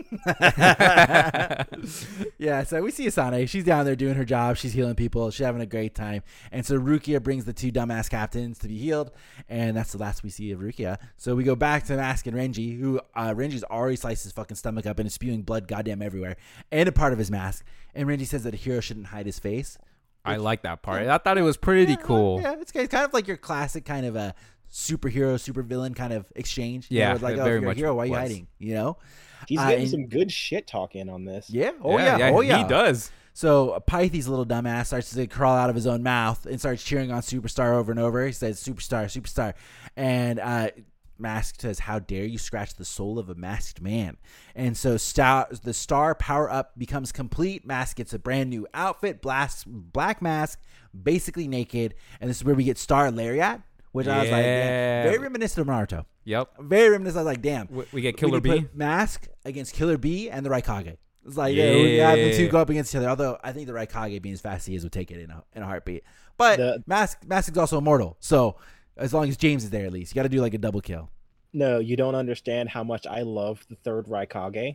Yeah, so we see Asane. She's down there doing her job. She's healing people. She's having a great time. And so Rukia brings the two dumbass captains to be healed. And that's the last we see of Rukia. So we go back to Mask and Renji, who uh, Renji's already sliced his fucking stomach up and is spewing blood goddamn everywhere. And a part of his mask. And Renji says that a hero shouldn't hide his face. I like that part. I thought it was pretty Yeah, cool. Yeah, it's kind of like your classic kind of a superhero, super villain kind of exchange. You Yeah, know, it's like, it oh, very if you're a much hero, why are you was. hiding? You know? He's Uh, getting and- some good shit talking on this. Yeah. Oh, yeah. yeah, Oh, yeah. He does. So Pythes, little dumbass, starts to crawl out of his own mouth and starts cheering on Superstar over and over. He says, "Superstar, Superstar," and uh, Mask says, "How dare you scratch the soul of a masked man?" And so star, the star power up becomes complete. Mask gets a brand new outfit, blast, black mask, basically naked, and this is where we get Star Lariat, which I was like, yeah, Yeah. very reminiscent of Naruto. Yep. Very reminiscent. I was like, damn. We, we get Killer we B. could put Mask against Killer B and the Raikage. It's like, yeah, we have the two Yeah. go up against each other. Although I think the Raikage, being as fast as he is, would take it in a, in a heartbeat. But The- Mask Mask is also immortal. So as long as James is there, at least you got to do like a double kill. No, you don't understand how much I love the third Raikage.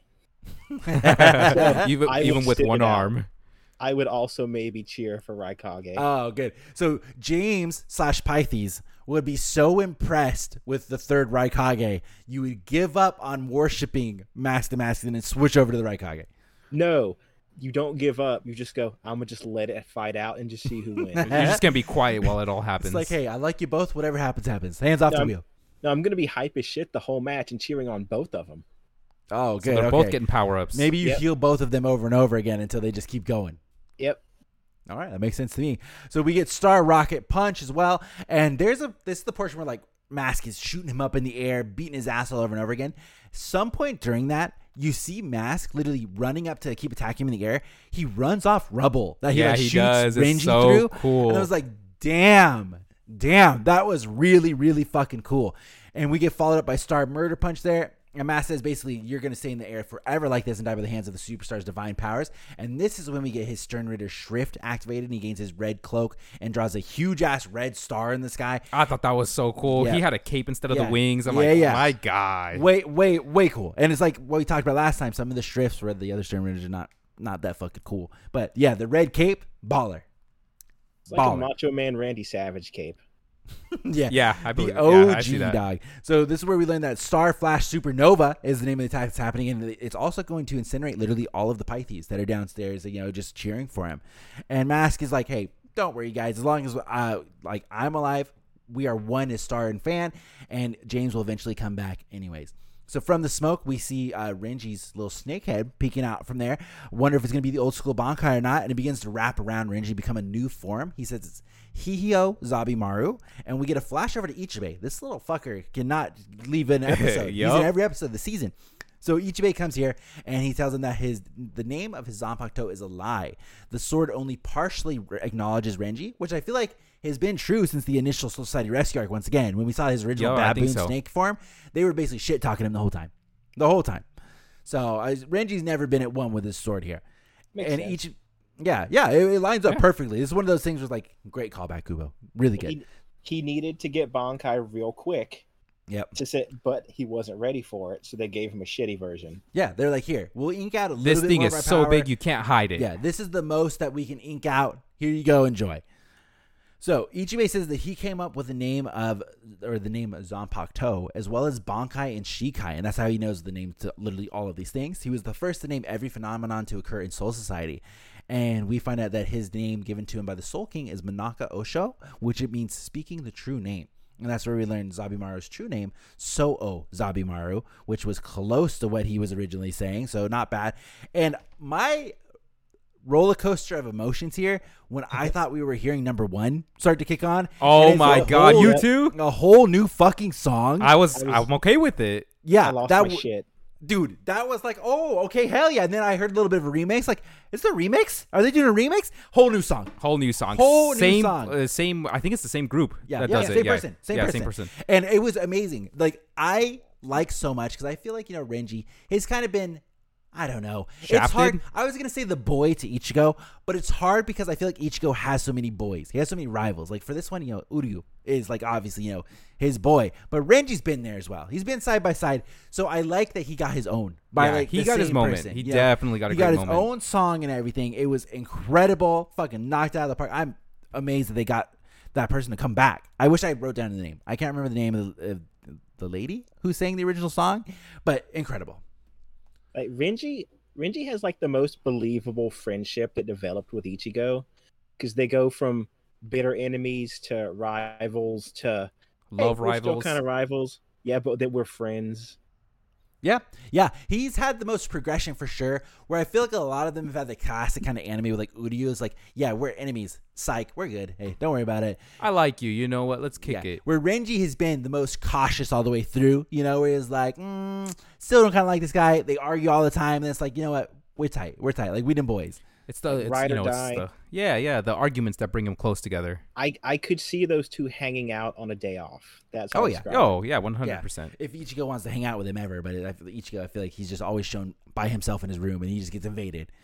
even I will even with sit one it out. arm. I would also maybe cheer for Raikage. Oh, good. So James slash Pythes would be so impressed with the third Raikage, you would give up on worshiping Mask the Mask and then switch over to the Raikage. No, you don't give up. You just go, I'm going to just let it fight out and just see who wins. You're just gonna be quiet while it all happens. It's like, hey, I like you both. Whatever happens, happens. Hands off No, the I'm- wheel. No, I'm going to be hype as shit the whole match and cheering on both of them. Oh, so good. they're okay. both getting power ups. Maybe you Yep. heal both of them over and over again until they just keep going. Yep. All right, that makes sense to me. So we get Star Rocket Punch as well, and there's a this is the portion where like Mask is shooting him up in the air, beating his ass all over and over again. Some point during that, you see Mask literally running up to keep attacking him in the air. He runs off rubble that he Yeah, like he shoots does. It's Renji so through. cool. And I was like, damn, damn, that was really really fucking cool. And we get followed up by Star Murder Punch there. And Mask says basically, you're going to stay in the air forever like this and die by the hands of the Superstar's divine powers. And this is when we get his Stern Ritter Shrift activated. And he gains his red cloak and draws a huge ass red star in the sky. I thought that was so cool. Yeah. He had a cape instead of Yeah. the wings. I'm Yeah, like, yeah. my God. Way, way, way cool. And it's like what we talked about last time. Some of the Shrifts where the other Stern Ritters are not, not that fucking cool. But yeah, the red cape, baller. It's like Baller. a Macho Man Randy Savage cape. Yeah. Yeah, I believe The it. Yeah, I O G see that. dog. So this is where we learn that Star Flash Supernova is the name of the attack that's happening, and it's also going to incinerate literally all of the Pythes that are downstairs, you know, just cheering for him. And Mask is like, "Hey, don't worry, guys. As long as uh, like I'm alive, we are one as Star and Fan, and James will eventually come back, anyways." So from the smoke, we see uh, Renji's little snake head peeking out from there. Wonder if it's going to be the old school Bankai or not. And it begins to wrap around Renji, become a new form. He says it's Hihio Zabimaru. And we get a flash over to Ichibei. This little fucker cannot leave an episode. He's Yup. in every episode of the season. So Ichibei comes here and he tells him that his the name of his Zanpakuto is a lie. The sword only partially re- acknowledges Renji, which I feel like has been true since the initial Soul Society rescue arc. Once again, when we saw his original Yo, I think baboon so. snake form, they were basically shit talking him the whole time, the whole time. So uh, Renji's never been at one with his sword here, Makes and sense. each, yeah, yeah, it, it lines up Yeah. perfectly. This is one of those things where it's like great callback, Kubo, really good. He, he needed to get Bankai real quick Yep. to sit, but he wasn't ready for it, so they gave him a shitty version. Yeah, they're like, here, we'll ink out a little This bit thing more is of our so power. big you can't hide it. Yeah, this is the most that we can ink out. Here you go, enjoy. So Ichibei says that he came up with the name of, or the name Zanpakuto, as well as Bankai and Shikai, and that's how he knows the name to literally all of these things. He was the first to name every phenomenon to occur in Soul Society, and we find out that his name given to him by the Soul King is Manaka Osho, which it means speaking the true name. And that's where we learned Zabimaru's true name, So-O Zabimaru, which was close to what he was originally saying, so not bad. And my roller coaster of emotions here when I thought we were hearing number one start to kick on. Oh my god, whole, you too? A whole new fucking song. I was, I was I'm okay with it. Yeah, I lost that my w- shit. Dude, that was like, oh, okay, hell yeah. And then I heard a little bit of a remix. Like, is there a remix? Are they doing a remix? Whole new song. Whole new song. Whole new same, song. Uh, same. I think it's the same group. Yeah, that yeah, does same it. person. Yeah, Same yeah, person. same person. And it was amazing. Like, I like so much because I feel like, you know, Renji has kind of been, I don't know. It's Shafted? hard. I was going to say the boy to Ichigo, but it's hard because I feel like Ichigo has so many boys. He has so many rivals. Like for this one, you know, Uryu is like obviously, you know, his boy. But Renji's been there as well. He's been side by side. So I like that he got his own. By Yeah, like he the got his same moment. person, He you know? definitely got a He great got his moment. own song and everything. It was incredible. Fucking knocked out of the park. I'm amazed that they got that person to come back. I wish I wrote down the name. I can't remember the name of the, of the lady who sang the original song, but incredible. Like Renji, Renji has like the most believable friendship that developed with Ichigo, because they go from bitter enemies to rivals to Love hey, we're still rivals. kind of rivals. Yeah, but that we're friends. Yeah, yeah. He's had the most progression for sure, where I feel like a lot of them have had the classic kind of anime with like Uryu is like, yeah, we're enemies. Psych, we're good. Hey, don't worry about it. I like you. You know what? Let's kick Yeah. it. Where Renji has been the most cautious all the way through, you know, where he's like, mm, still don't kind of like this guy. They argue all the time, and it's like, you know what? We're tight. We're tight. Like, we them boys. It's the it's, Ride you or know, it's die. the yeah, yeah, the arguments that bring them close together. I I could see those two hanging out on a day off. That's Oh, how I yeah. describe it. Oh yeah, one hundred Yeah. percent. If Ichigo wants to hang out with him ever, but I feel Ichigo, I feel like he's just always shown by himself in his room, and he just gets invaded.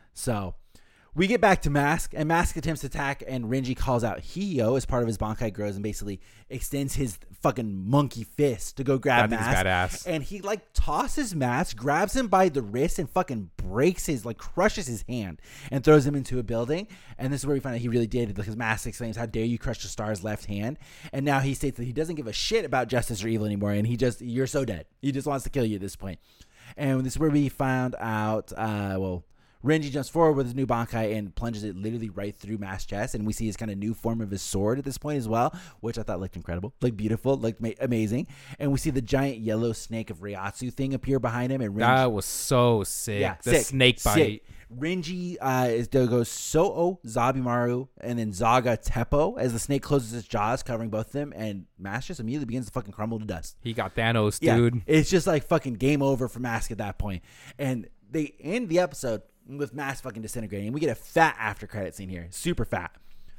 So we get back to Mask, and Mask attempts to attack, and Renji calls out Hiyo as part of his Bankai grows and basically extends his fucking monkey fist to go grab That thing's Mask. badass. And he like tosses Mask, grabs him by the wrist, and fucking breaks his, like crushes his hand and throws him into a building. And this is where we find out he really did, because Mask exclaims, "How dare you crush the star's left hand?" And now he states that he doesn't give a shit about justice or evil anymore, and he just, you're so dead. He just wants to kill you at this point. And this is where we found out, uh, well, Renji jumps forward with his new Bankai and plunges it literally right through Mask's chest, and we see his kind of new form of his sword at this point as well, which I thought looked incredible, looked beautiful, looked ma- amazing. And we see the giant yellow snake of Ryatsu thing appear behind him, and Renji, That was so sick. yeah, the sick, snake bite. sick. Renji uh, is there goes So-O Zabimaru and then Zaga Teppo as the snake closes its jaws, covering both of them, and Mask just immediately begins to fucking crumble to dust. He got Thanos, Yeah, dude. it's just like fucking game over for Mask at that point. And they end the episode with Mask fucking disintegrating. We get a fat after credit scene here, super fat.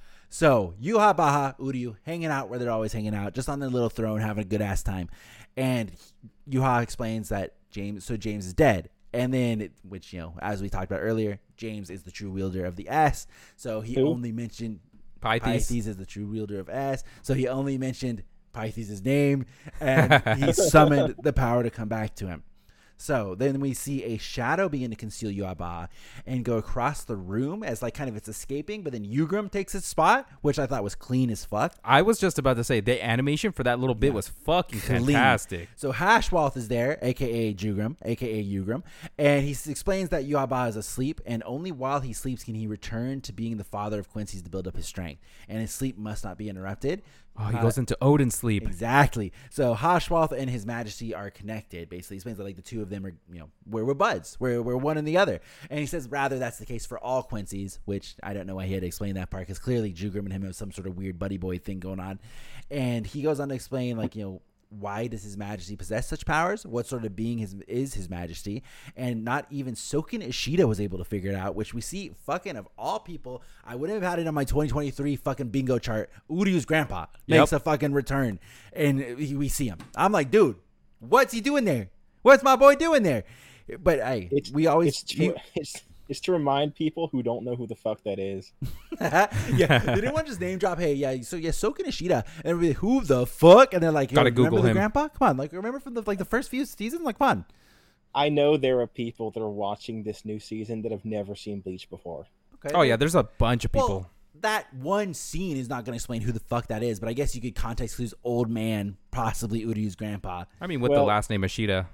So Yuha, Baha, Uryu hanging out where they're always hanging out, just on their little throne, having a good ass time. And Yuha explains that James, so James is dead. And then, it, which, you know, as we talked about earlier, James is the true wielder of the S. So he Who? only mentioned Pythes. Pythes is the true wielder of S. So he only mentioned Pythes' name, and he summoned the power to come back to him. So then we see a shadow begin to conceal Yuaba and go across the room as like kind of it's escaping, but then Yugrim takes its spot, which I thought was clean as fuck. I was just about to say the animation for that little bit Yeah. was fucking Clean. fantastic. So Hashwalth is there, aka Jugrim, aka Yugrim, and he s- explains that Yuaba is asleep, and only while he sleeps can he return to being the father of Quincy's to build up his strength, and his sleep must not be interrupted. Oh, he Uh, goes into Odin sleep. Exactly. So Hashwalth and His Majesty are connected. Basically, he explains that like the two of them are, you know, we're, we're buds. We're we're one and the other. And he says rather that's the case for all Quincy's, which I don't know why he had to explain that part, because clearly Jugrim and him have some sort of weird buddy boy thing going on. And he goes on to explain like, you know, why does His Majesty possess such powers? What sort of being his, is His Majesty? And not even Soken Ishida was able to figure it out, which we see fucking of all people. I wouldn't have had it on my twenty twenty-three fucking bingo chart. Uryu's grandpa makes Yep. a fucking return, and we we see him. I'm like, dude, what's he doing there? What's my boy doing there? But hey, It's we always it's to, it's it's to remind people who don't know who the fuck that is. yeah. They didn't want to just name drop. Hey, yeah. So yeah, Soken Ishida, and everybody, who the fuck? And they're like, yo, Gotta remember Google the him. grandpa? Come on, like remember from the like the first few seasons? Like, come on. I know there are people that are watching this new season that have never seen Bleach before. Okay. Oh yeah, there's a bunch of people. Well, that one scene is not going to explain who the fuck that is, but I guess you could context clues old man, possibly Uryu's grandpa. I mean, with Well- the last name Ishida.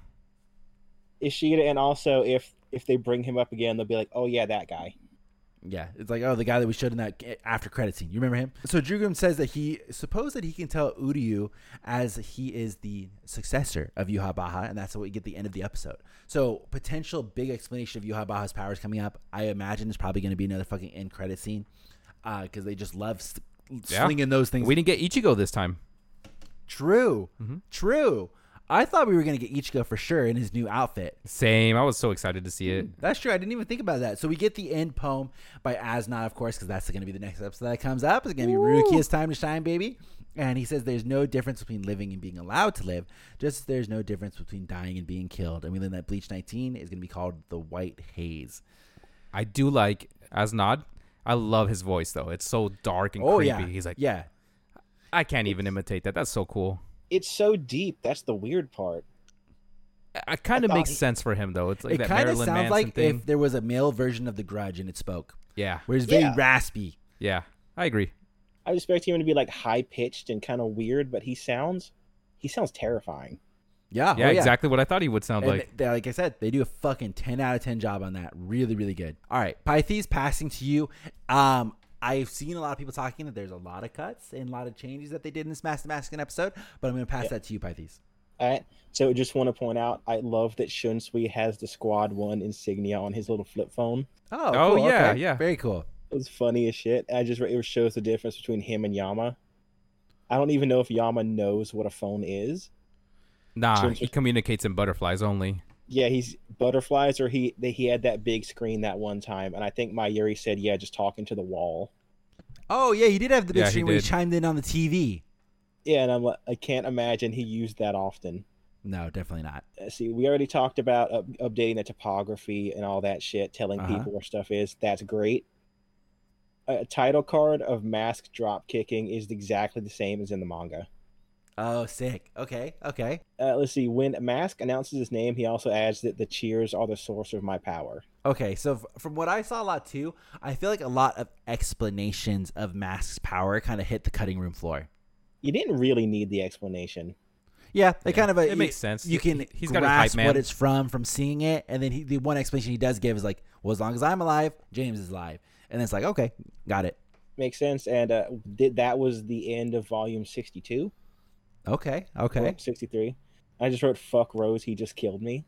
Ishida, and also if if they bring him up again, they'll be like, oh yeah, that guy. Yeah, it's like, oh, the guy that we showed in that after credit scene. You remember him? So Drugum says that he suppose that he can tell Uryu as he is the successor of Yhwach, and that's what we get at the end of the episode. So potential big explanation of Yhwach's powers coming up. I imagine it's probably going to be another fucking end credit scene because uh, they just love st- Yeah. slinging those things. We didn't get Ichigo this time. True, Mm-hmm. true. I thought we were going to get Ichigo for sure in his new outfit. Same. I was so excited to see it. That's true. I didn't even think about that. So we get the end poem by Asnod, of course, because that's going to be the next episode that comes up. It's going to be Rukia's time to shine, baby. And he says there's no difference between living and being allowed to live, just as there's no difference between dying and being killed. And we learn that Bleach nineteen is going to be called the White Haze. I do like Asnod. I love his voice, though. It's so dark and Oh, creepy. yeah. He's like, yeah. I can't even imitate that. That's so cool. It's so deep. That's the weird part. It kind of thought makes he- sense for him, though. It's like It that kind of Marilyn sounds Manson like thing. if there was a male version of The Grudge and it spoke, Yeah. where it's very Yeah. raspy. Yeah. I agree. I expect him to be like high pitched and kind of weird, but he sounds he sounds terrifying. Yeah. Yeah, oh, exactly what I thought he would sound And like. they, like I said, they do a fucking ten out of ten job on that. Really, really good. All right, Pythes, passing to you. Um, I've seen a lot of people talking that there's a lot of cuts and a lot of changes that they did in this Master Masculine episode, but I'm going to pass Yeah. that to you, Pythes. All right. So just want to point out, I love that Shunsui has the Squad One insignia on his little flip phone. Oh, Oh, cool, yeah, okay. yeah. Very cool. It was funny as shit. I just it shows the difference between him and Yama. I don't even know if Yama knows what a phone is. Nah, Sure, he sure. communicates in butterflies only. Yeah, he's butterflies, or he they, he had that big screen that one time, and I think Mayuri said, "Yeah, just talking to the wall." Oh, yeah, he did have the big Yeah, he screen where he did. chimed in on the T V. Yeah, and I'm like, I can't imagine he used that often. No, definitely not. Uh, See, we already talked about up, updating the topography and all that shit, telling Uh-huh. people where stuff is. That's great. A title card of Mask drop kicking is exactly the same as in the manga. Oh, sick. Okay, okay. Uh, let's see. When Mask announces his name, he also adds that the cheers are the source of my power. Okay, so f- from what I saw a lot too, I feel like a lot of explanations of Mask's power kind of hit the cutting room floor. You didn't really need the explanation. Yeah, they kind of a, It makes sense. You can He- he's got a grasp hype man. what it's from from seeing it, and then he, the one explanation he does give is like, "Well, as long as I'm alive, James is alive," and then it's like, "Okay, got it." Makes sense. And uh, did that was the end of volume sixty-two. Okay, okay. Or sixty-three. I just wrote "fuck Rose, he just killed me."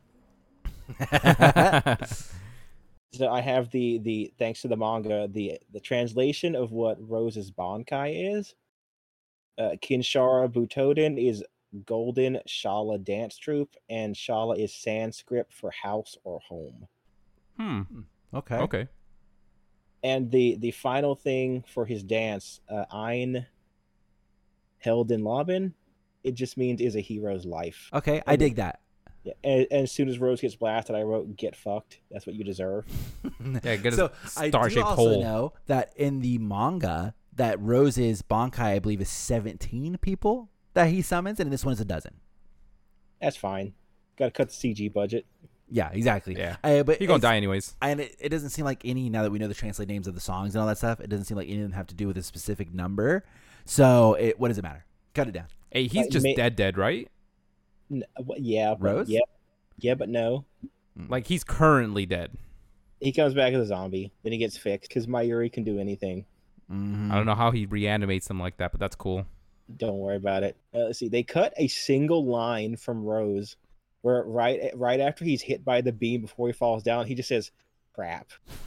So I have the the thanks to the manga the the translation of what Rose's Bankai is. Uh, Kinshara Butoden is Golden Shala Dance Troupe, and Shala is Sanskrit for house or home. Hmm. Okay. Okay. And the the final thing for his dance, uh, Ein Helden Laben, it just means is a hero's life. Okay, I dig that. Yeah, and, and as soon as Rose gets blasted, I wrote "Get fucked." That's what you deserve. Yeah, get a so I do star-shaped also hole. know that in the manga, that Rose's Bankai, I believe, is seventeen people that he summons, and in this one is a dozen. That's fine. Got to cut the C G budget. Yeah, exactly. Yeah. Uh, but You're gonna it's- die anyways. And it, it doesn't seem like any, now that we know the translate names of the songs and all that stuff, it doesn't seem like any of them have to do with a specific number. So it, what does it matter? Cut it down. Hey, he's Like, just ma- dead, dead, right? N- what- yeah, but, Rose? Yeah, yeah, but no. Like he's currently dead. He comes back as a zombie. Then he gets fixed because Mayuri can do anything. Mm-hmm. I don't know how he reanimates him like that, but that's cool. Don't worry about it. Uh, let's see. They cut a single line from Rose, where right right after he's hit by the beam before he falls down, he just says, "Crap."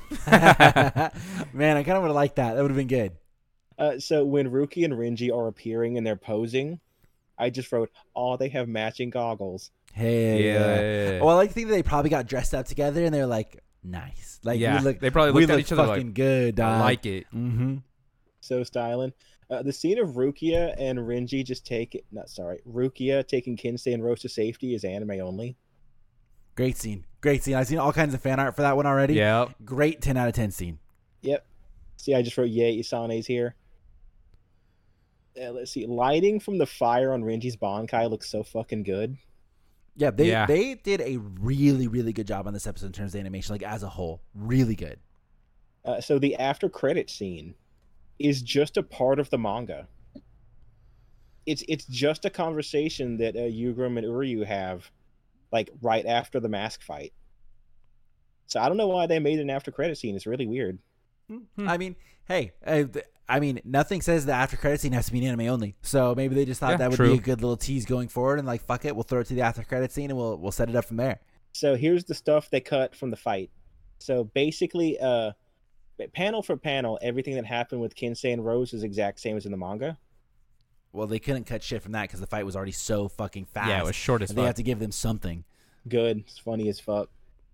Man, I kind of would have liked that. That would have been good. Uh, so when Ruki and Renji are appearing and they're posing, I just wrote, "Oh, they have matching goggles." Hey. Yeah. Well, I like to think that they probably got dressed up together and they're like, nice. Like, Yeah, we look, they probably we looked at look each other like, fucking good, I dog. like it. Mm-hmm. So styling. Uh, the scene of Rukia and Renji just take it. Not sorry, Rukia taking Kinsei and Rose to safety is anime only. Great scene. Great scene. I've seen all kinds of fan art for that one already. Yeah. Great ten out of ten scene. Yep. See, I just wrote, "Yay, Isane's here." Uh, let's see. Lighting from the fire on Renji's Bankai looks so fucking good. Yeah, they Yeah. they did a really, really good job on this episode in terms of animation, like as a whole. Really good. Uh, so the after credit scene, is just a part of the manga. It's it's just a conversation that uh, Yugrim and Uryu have, like right after the mask fight. So I don't know why they made an after credit scene. It's really weird. Hmm. I mean, hey, uh, th- I mean, nothing says the after credit scene has to be an anime only. So maybe they just thought Yeah, that would true. be a good little tease going forward, and like, fuck it, we'll throw it to the after credit scene, and we'll we'll set it up from there. So here's the stuff they cut from the fight. So basically, uh, panel for panel, everything that happened with Kinsei and Rose is exact same as in the manga. Well, they couldn't cut shit from that because the fight was already so fucking fast. Yeah, it was short as and they fuck. have to give them something. Good. It's funny as fuck.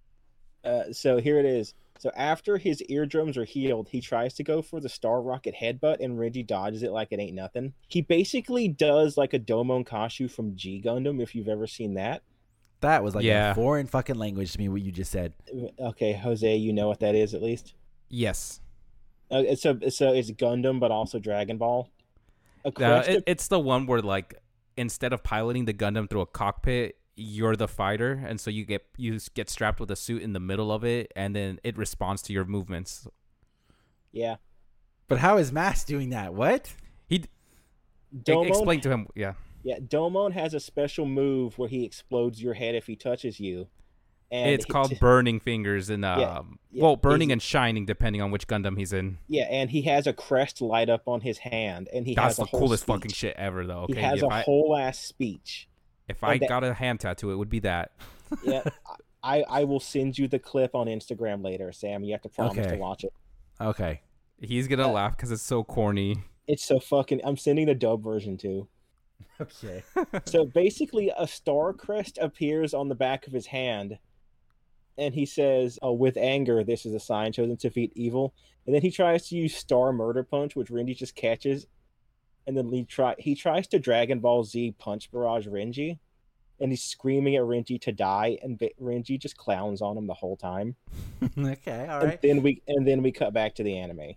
Uh, so here it is. So after his eardrums are healed, he tries to go for the Star Rocket headbutt, and Renji dodges it like it ain't nothing. He basically does like a Domon Kashu from G Gundam, if you've ever seen that. That was like Yeah. a foreign fucking language to me, what you just said. Okay, Jose, you know what that is at least? Yes. Uh, so, so it's Gundam, but also Dragon Ball. A Uh, crest it, of- it's the one where like instead of piloting the Gundam through a cockpit, you're the fighter, and so you get you get strapped with a suit in the middle of it, and then it responds to your movements. yeah. But how is Mask doing that? What? He d- Domon, explain to him. Yeah. Yeah, Domon has a special move where he explodes your head if he touches you. And It's he- called Burning Fingers, and um, Yeah, yeah, well, Burning he's- and Shining, depending on which Gundam he's in. Yeah, and he has a crest light up on his hand, and he That's has a the whole coolest speech. fucking shit ever, though. He Okay, has if a I whole ass speech. if I and that- got a hand tattoo, it would be that. Yeah, I I will send you the clip on Instagram later, Sam. You have to promise Okay. to watch it. Okay. He's gonna Uh, laugh because it's so corny. It's so fucking. I'm sending the dub version too. Okay. So basically, a star crest appears on the back of his hand, and he says, "Oh, with anger, this is a sign chosen to defeat evil." And then he tries to use Star Murder Punch, which Renji just catches, and then he try he tries to Dragon Ball Z Punch Barrage Renji, and he's screaming at Renji to die, and Ba- Renji just clowns on him the whole time. Okay, all And right. then we and then we cut back to the anime.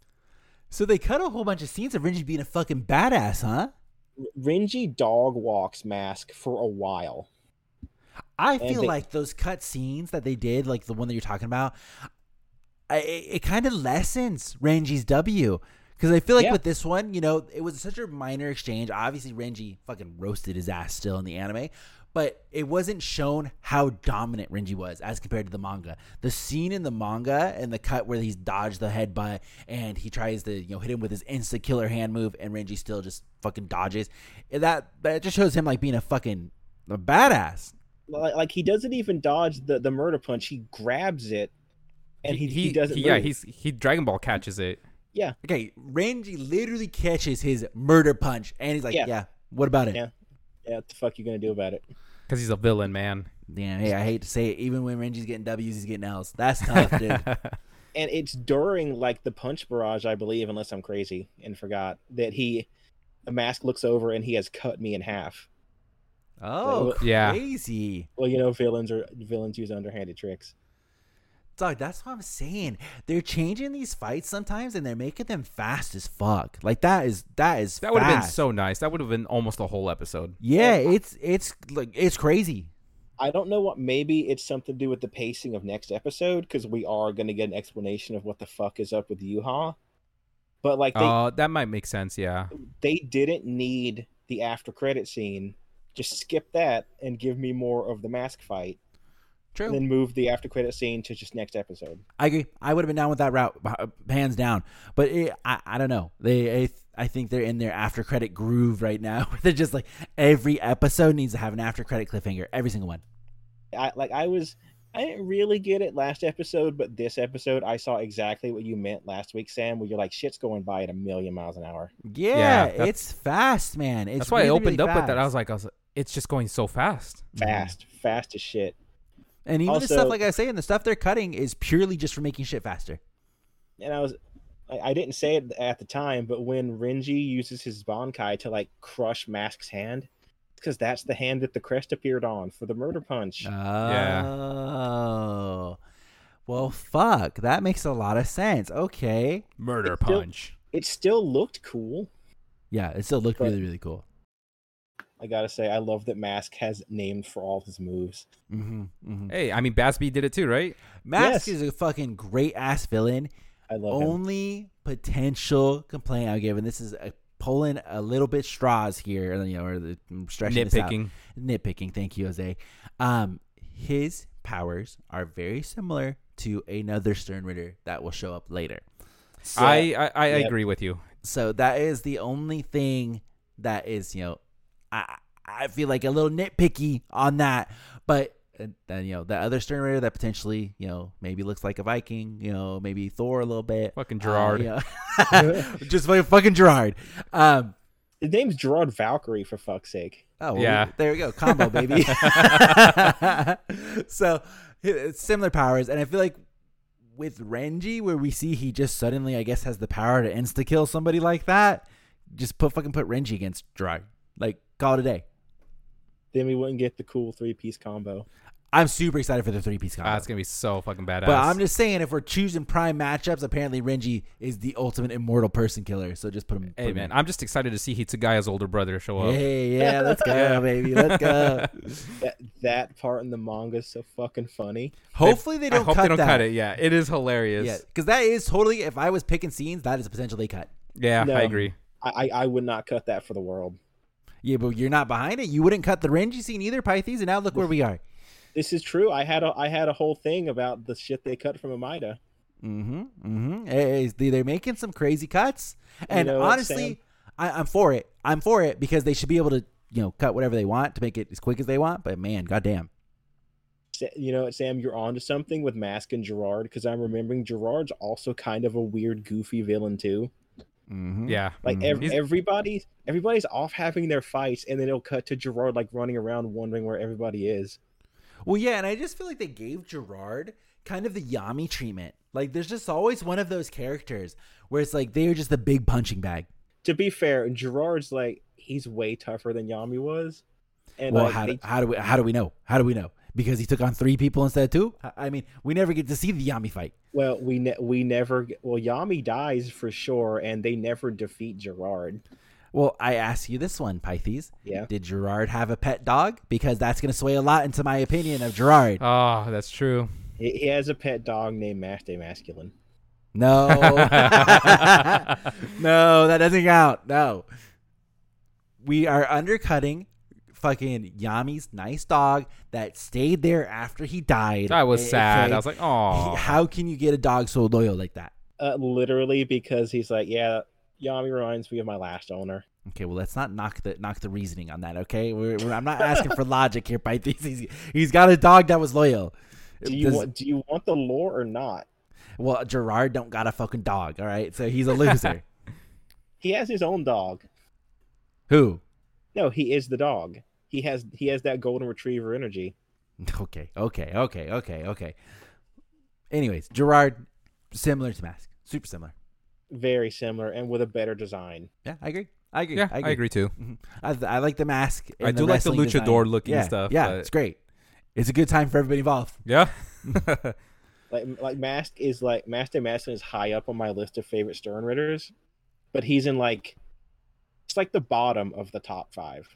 So they cut a whole bunch of scenes of Renji being a fucking badass, huh? Renji dog walks Mask for a while. I And feel they- like those cut scenes that they did, like the one that you're talking about, I, it, it kind of lessens Renji's W. Because I feel like Yeah. with this one, you know, it was such a minor exchange. Obviously, Renji fucking roasted his ass still in the anime. But it wasn't shown how dominant Renji was as compared to the manga. The scene in the manga and the cut where he's dodged the headbutt and he tries to, you know, hit him with his insta killer hand move and Renji still just fucking dodges. That that just shows him like being a fucking a badass. Like, like he doesn't even dodge the, the murder punch. He grabs it, and he, he, doesn't. yeah, move. he's he Dragon Ball catches it. yeah. Okay, Renji literally catches his murder punch and he's like, yeah, Yeah. what about it? Yeah. Yeah, what the fuck you gonna do about it? Because he's a villain, man. Damn, hey, I hate to say it. Even when Renji's getting W's, he's getting L's. That's tough, dude. And it's during like the punch barrage, I believe, unless I'm crazy and forgot that he, a Mask looks over and he has cut me in half. Oh, Yeah. crazy. Well, you know, villains are villains use underhanded tricks. Dog, that's what I'm saying. They're changing these fights sometimes and they're making them fast as fuck. Like that is that is That would have been fast. so nice. That would have been almost a whole episode. Yeah, it's it's like it's crazy. I don't know what. Maybe it's something to do with the pacing of next episode because we are gonna get an explanation of what the fuck is up with Yuha. But like they Uh, that might make sense. Yeah. they didn't need the after credit scene. Just skip that and give me more of the Mask fight. True. And then move the after credit scene to just next episode. I agree. I would have been down with that route, hands down. But it, I, I don't know. They, I, I think they're in their after credit groove right now. Where they're just like every episode needs to have an after credit cliffhanger. Every single one. I like I was I didn't really get it last episode, but this episode I saw exactly what you meant last week, Sam, where you're like shit's going by at a million miles an hour. Yeah, Yeah, that's- it's fast, man. It's That's why really, I opened really up with that. I fast. was like, I was, it's just going so fast. Fast, fast as shit. and even the also- stuff like I say, and the stuff they're cutting is purely just for making shit faster. And I was I, I didn't say it at the time, but when Renji uses his Bankai to like crush Mask's hand, because that's the hand that the crest appeared on for the murder punch. Oh, well, fuck. That makes a lot of sense. Okay, Murder It's still- punch. It still looked cool. yeah, it still looked But- really, really cool. I gotta say, I love that Mask has named for all his moves. Mm-hmm, mm-hmm. Hey, I mean, Basby did it too, right? Mask Yes. is a fucking great ass villain. I love him. Only potential complaint I'll give, and this is a, pulling a little bit straws here, you know, or the, I'm stretching Nitpicking. this out. Nitpicking. Thank you, Jose. Um, his powers are very similar to another Sternritter that will show up later. So, I I, I yep. agree with you. So that is the only thing that is, you know, I I feel like a little nitpicky on that, but. And then, you know, the other Sternritter that potentially, you know, maybe looks like a Viking, you know, maybe Thor a little bit. Fucking Gerard. Uh, yeah. Just like fucking Gerard. Um, His name's Gerard Valkyrie, for fuck's sake. oh, well, Yeah. we- there we go. Combo, baby. So, it's similar powers. And I feel like with Renji, where we see he just suddenly, I guess, has the power to insta-kill somebody like that, just put fucking put Renji against Gerard. Like, call it a day. Then we wouldn't get the cool three-piece combo. I'm super excited for the three-piece combo. Ah, it's gonna be so fucking badass. But I'm just saying, if we're choosing prime matchups, apparently Renji is the ultimate immortal person killer. So just put him. Hey put him man, in. I'm just excited to see Hitsugaya's older brother show up. Hey, yeah, let's go, baby, let's go. That that part in the manga is so fucking funny. Hopefully they don't I hope cut they don't that. cut it. Yeah, it is hilarious. Yeah, because that is totally. If I was picking scenes, that is a potential they cut. Yeah, No. I agree. I, I I would not cut that for the world. Yeah, but you're not behind it. You wouldn't cut the Renji scene either, Pythes, and now look where we are. This is true. I had a I had a whole thing about the shit they cut from Amida. Mm-hmm. Mm-hmm. Hey, hey, they're making some crazy cuts, and You know what, honestly, Sam? I, I'm for it. I'm for it because they should be able to, you know, cut whatever they want to make it as quick as they want. But man, goddamn. Sa- You know what, Sam? You're onto something with Mask and Gerard, because I'm remembering Gerard's also kind of a weird, goofy villain too. Mm-hmm. Yeah, Like Mhm. ev- He's- everybody, everybody's off having their fights, and then it'll cut to Gerard like running around wondering where everybody is. Well, yeah, and I just feel like they gave Gerard kind of the Yami treatment. Like, there's just always one of those characters where it's like they're just the big punching bag. To be fair, Gerard's like he's way tougher than Yami was. And Well, like, how, do, they- how do we how do we know? How do we know? Because he took on three people instead of two. I- I mean, we never get to see the Yami fight. well, we ne- we never get- well Yami dies for sure, and they never defeat Gerard. Well, I ask you this one, Pythes. Yeah. Did Gerard have a pet dog? Because that's going to sway a lot into my opinion of Gerard. Oh, that's true. He, he has a pet dog named Master Masculine. No. No, that doesn't count. No. We are undercutting fucking Yami's nice dog that stayed there after he died. I was Okay? sad. I was like, He- oh. How can you get a dog so loyal like that? Uh, literally because he's like, yeah, Yami reminds me of my last owner. Okay, well, let's not knock the knock the reasoning on that. Okay, we're, we're, I'm not asking for logic here, Pythes. He's, he's got a dog that was loyal. Do you Does- want do you want the lore or not? Well, Gerard don't got a fucking dog. All right, so he's a loser. He has his own dog. Who? No, he is the dog. He has he has that golden retriever energy. Okay, okay, okay, okay, okay. Anyways, Gerard, similar to Mask, super similar. Very similar and with a better design. Yeah, I agree. I agree. yeah, I I agree. agree too. Mhm. I, I like the mask. I and do like the wrestling luchador design. looking yeah, stuff, Yeah, but- it's great. It's a good time for everybody involved. Yeah. Like like Mask is like Master Masculine is high up on my list of favorite Stern Ritters, but he's in like it's like the bottom of the top five.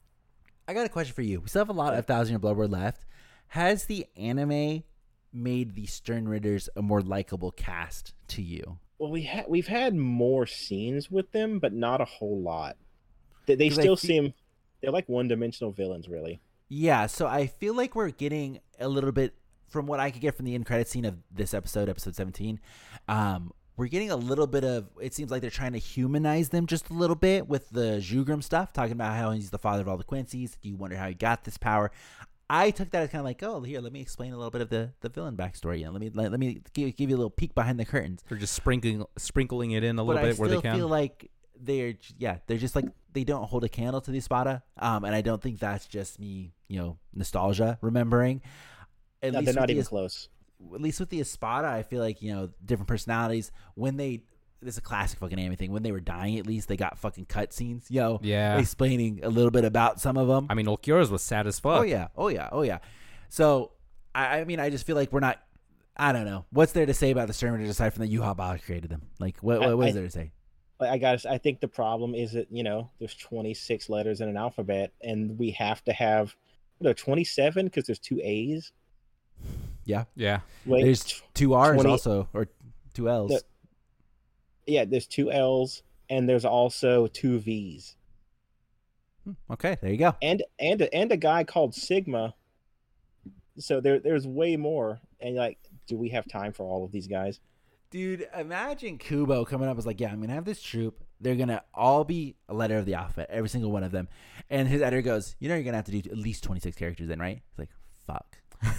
I got a question for you. We still have a lot of Thousand Year Bloodward left. Has the anime made the Stern Ritters a more likable cast to you? Well, we had we've had more scenes with them, but not a whole lot. They, they 'Cause I still fe- seem they're like one-dimensional villains, really. Yeah, so I feel like we're getting a little bit from what I could get from the end credit scene of this episode, episode seventeen. Um, we're getting a little bit of, it seems like they're trying to humanize them just a little bit with the Zhugrim stuff, talking about how he's the father of all the Quincy's. Do you wonder how he got this power? I took that as kind of like, oh, here, let me explain a little bit of the, the villain backstory. You know, let me let, let me give, give you a little peek behind the curtains. They're just sprinkling sprinkling it in a But little I bit still where they can. feel like they're, j- yeah, they're just like, they don't hold a candle to the Espada. Um, and I don't think that's just me, you know, nostalgia, remembering. At No, least they're not with the even Es- close. At least with the Espada, I feel like, you know, different personalities. When they, this is a classic fucking anime thing. When they were dying, at least they got fucking cutscenes, yo, Yeah. explaining a little bit about some of them. I mean, Ulquiorra's was sad as fuck. Oh yeah, oh yeah, oh yeah. So I, I mean, I just feel like we're not. I don't know what's there to say about the Stern Ritters aside from that Yuha Ba created them. Like, what what, what is I- there to say? Like, I got. I think the problem is that you know there's twenty-six letters in an alphabet, and we have to have no twenty-seven because there's two A's. Yeah, Yeah. Wait, there's two R's twenty also, or two L's. No, Yeah, there's two L's and there's also two V's. Okay, there you go. And and and a guy called Sigma. So there there's way more. And like, do we have time for all of these guys? Dude, imagine Kubo coming up as like, yeah, I'm gonna have this troop. They're gonna all be a letter of the alphabet, every single one of them. And his editor goes, you know, you're gonna have to do at least twenty-six characters then, right? It's like, fuck.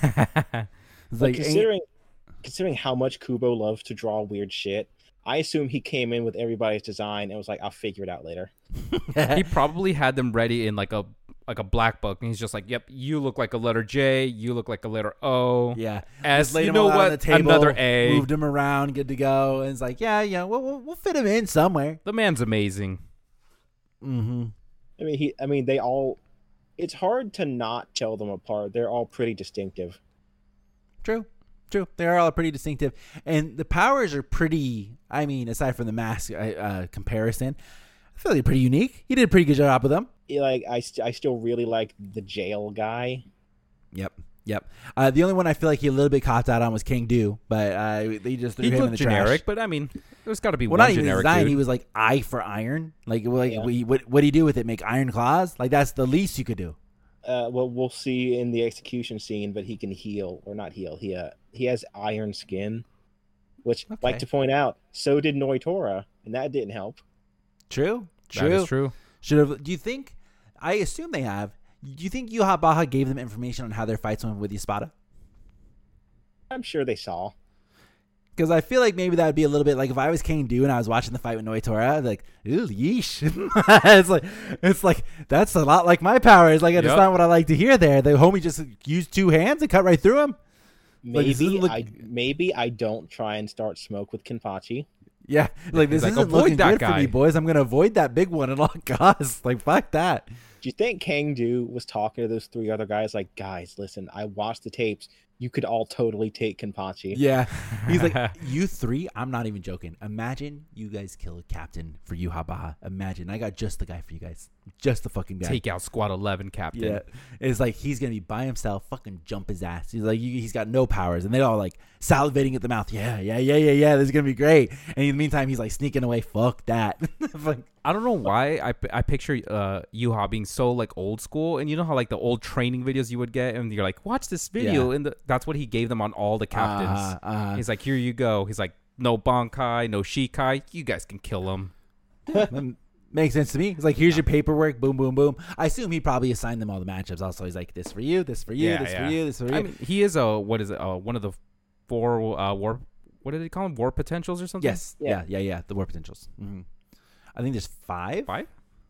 It's Like, like, considering considering how much Kubo loves to draw weird shit, I assume he came in with everybody's design and was like, I'll figure it out later. He probably had them ready in like a like a black book, and he's just like, "Yep, you look like a letter J, you look like a letter O, yeah. S. Just laid You them know all out on what? the table, Another A." Moved him around, good to go. And it's like, yeah, yeah, we'll, we'll, we'll fit him in somewhere. The man's amazing. Mm-hmm. I mean, he. I mean, they all. It's hard to not tell them apart. They're all pretty distinctive. True. True. They are all pretty distinctive. And the powers are pretty, I mean, aside from the mask uh, uh, comparison, I feel they're pretty unique. He did a pretty good job with them. Like, I, st- I still really like the jail guy. Yep. Yep. Uh, the only one I feel like he a little bit copped out on was King Do, but uh, they just threw He him in looked the generic, trash. but I mean, there's got to be Well, one not even generic design. dude. He was like eye for iron. Like, like Yeah. we, what what do you do with it? Make iron claws? Like that's the least you could do. Uh, well, we'll see in the execution scene, but he can heal or not heal. He uh, he has iron skin, which, Okay. like to point out, so did Noitora, and that didn't help. True. True. That is true. Should have. Do you think? I assume they have. Do you think Yuha Baha gave them information on how their fights went with Espada? I'm sure they saw. Because I feel like maybe that would be a little bit like if I was King Do and I was watching the fight with Noitora, I'd be like, ooh, yeesh. it's like it's like that's a lot like my powers. Like that's Yep. not what I like to hear there. The homie just used two hands and cut right through him. Like, this Maybe doesn't look- I maybe I don't try and start smoke with Kenpachi. Yeah, like this like, isn't avoid looking that good for guy. me, boys. I'm gonna avoid that big one at all costs. Like fuck that. Do you think Kang Do was talking to those three other guys like, guys, listen, I watched the tapes. You could all totally take Kenpachi. Yeah, he's like, you three. I'm not even joking. Imagine you guys kill a captain for Yuha Baha. Imagine I got just the guy for you guys, just the fucking guy. Take out Squad eleven, Captain. Yeah, it's like he's gonna be by himself, fucking jump his ass. He's like, he's got no powers, and they're all like salivating at the mouth. Yeah, yeah, yeah, yeah, yeah. This is gonna be great. And in the meantime, he's like sneaking away. Fuck that. Like, I don't know why I, I picture uh, Yuha being so like old school, and you know how like the old training videos you would get, and you're like, watch this video, Yeah. and the, that's what he gave them on all the captains. Uh, uh, He's like, here you go. He's like, no Bankai, no Shikai, you guys can kill him. that makes sense to me. It's like, here's your paperwork. Boom, boom, boom. I assume he probably assigned them all the matchups. Also, he's like, this for you, this for you, this for you, this for you. I mean, he is a what is it? Uh, one of the four uh, war. What did they call him? War potentials or something? yes, yeah, Yeah. yeah, yeah. The war potentials. Mm-hmm. I think there's five. Five.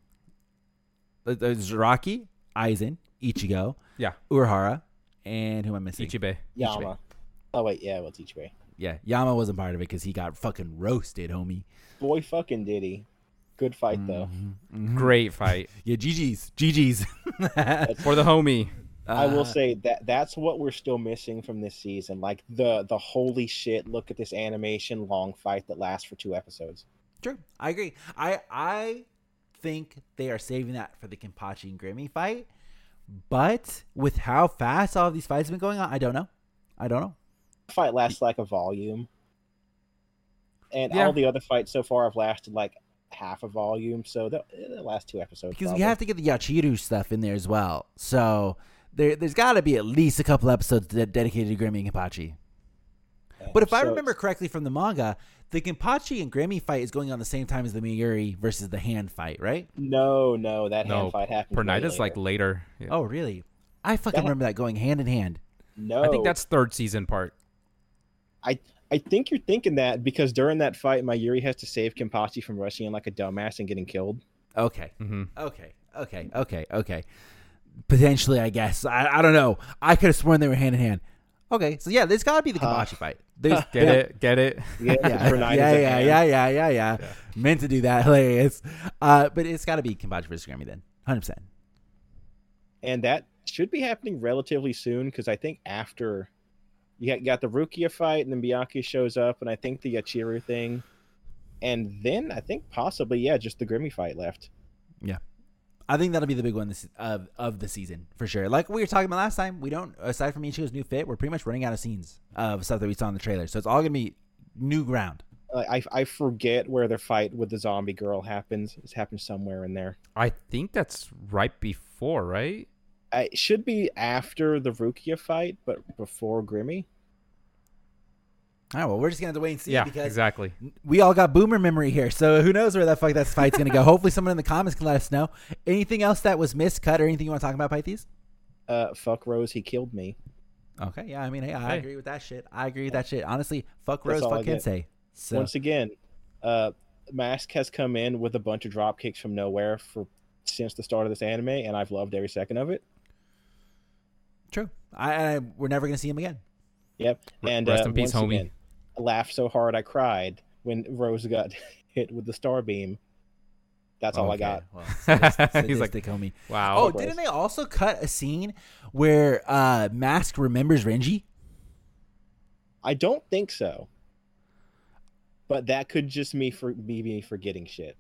Uh, There's Rocky, Aizen, Ichigo, Yeah. Urahara, and who am I missing? Ichibe. Yama. Oh, wait, yeah, well, Ichibe. Yeah, Yama wasn't part of it because he got fucking roasted, homie. Boy fucking did he. Good fight, though. Mm-hmm. Great fight Yeah, G G's, G G's. for the homie. I will Uh, say that that's what we're still missing from this season. Like, the, the holy shit, look at this animation long fight that lasts for two episodes. True, I agree. I I think they are saving that for the Kenpachi and Grimmy fight, but with how fast all of these fights have been going on, I don't know. I don't know. The fight lasts like a volume. And Yeah. all the other fights so far have lasted like half a volume, so the, the last two episodes. Because probably. we have to get the Yachiru stuff in there as well. So there, there's got to be at least a couple episodes de- dedicated to Grimmy and Kenpachi. Yeah, But if I so remember correctly from the manga, the Kenpachi and Grammy fight is going on the same time as the Miyuri versus the hand fight, right? No, no, that No, hand fight happened. way Pernita's like later. later. Yeah. Oh, really? I fucking That- remember that going hand in hand. No, I think that's third season part. I I think you're thinking that because during that fight, Mayuri has to save Kenpachi from rushing in like a dumbass and getting killed. Okay. hmm Okay. Okay. Okay. Okay. Potentially, I guess. I, I don't know. I could have sworn they were hand in hand. Okay. So, yeah, there's got to be the Huh. Kenpachi fight. There's, Get yeah. it? Get it? Yeah, Yeah, Pernita's yeah, a yeah, hand. yeah, yeah, yeah, yeah. Meant to do that. Hilarious. Uh, but it's got to be Kenpachi versus Grammy then. one hundred percent. And that should be happening relatively soon because I think after you got, got the Rukia fight and then Byakuya shows up and I think the Yachiru thing. And then I think possibly, yeah, just the Grimmy fight left. I think that'll be the big one this, of of the season for sure. Like we were talking about last time, we don't aside from Ichigo's new fit, we're pretty much running out of scenes of stuff that we saw in the trailer. So it's all gonna be new ground. I I forget where the fight with the zombie girl happens. It's happened somewhere in there. I think that's right before, right? It should be after the Rukia fight, but before Grimmy. All right, well, we're just gonna have to wait and see. Yeah, because exactly. We all got boomer memory here, so who knows where that fuck that fight's gonna go? Hopefully, someone in the comments can let us know. Anything else that was missed, cut, or anything you want to talk about, Pythes? Uh, fuck Rose, he killed me. Okay, yeah, I mean, hey, I Hey. agree with that shit. I agree with that shit. Honestly, fuck That's Rose, all I fuck get. Kensei. So, Once again, uh, Mask has come in with a bunch of drop kicks from nowhere for since the start of this anime, and I've loved every second of it. true. I, I we're never gonna see him again. Yep. And Rest uh, in peace, once homie. again, I laughed so hard I cried when Rose got hit with the star beam. That's all I Okay, got. Well, sadistic, He's like, sadistic, homie. Wow. Oh, Fuck Rose. didn't they also cut a scene where uh, Mask remembers Renji? I don't think so. But that could just me for be me forgetting shit.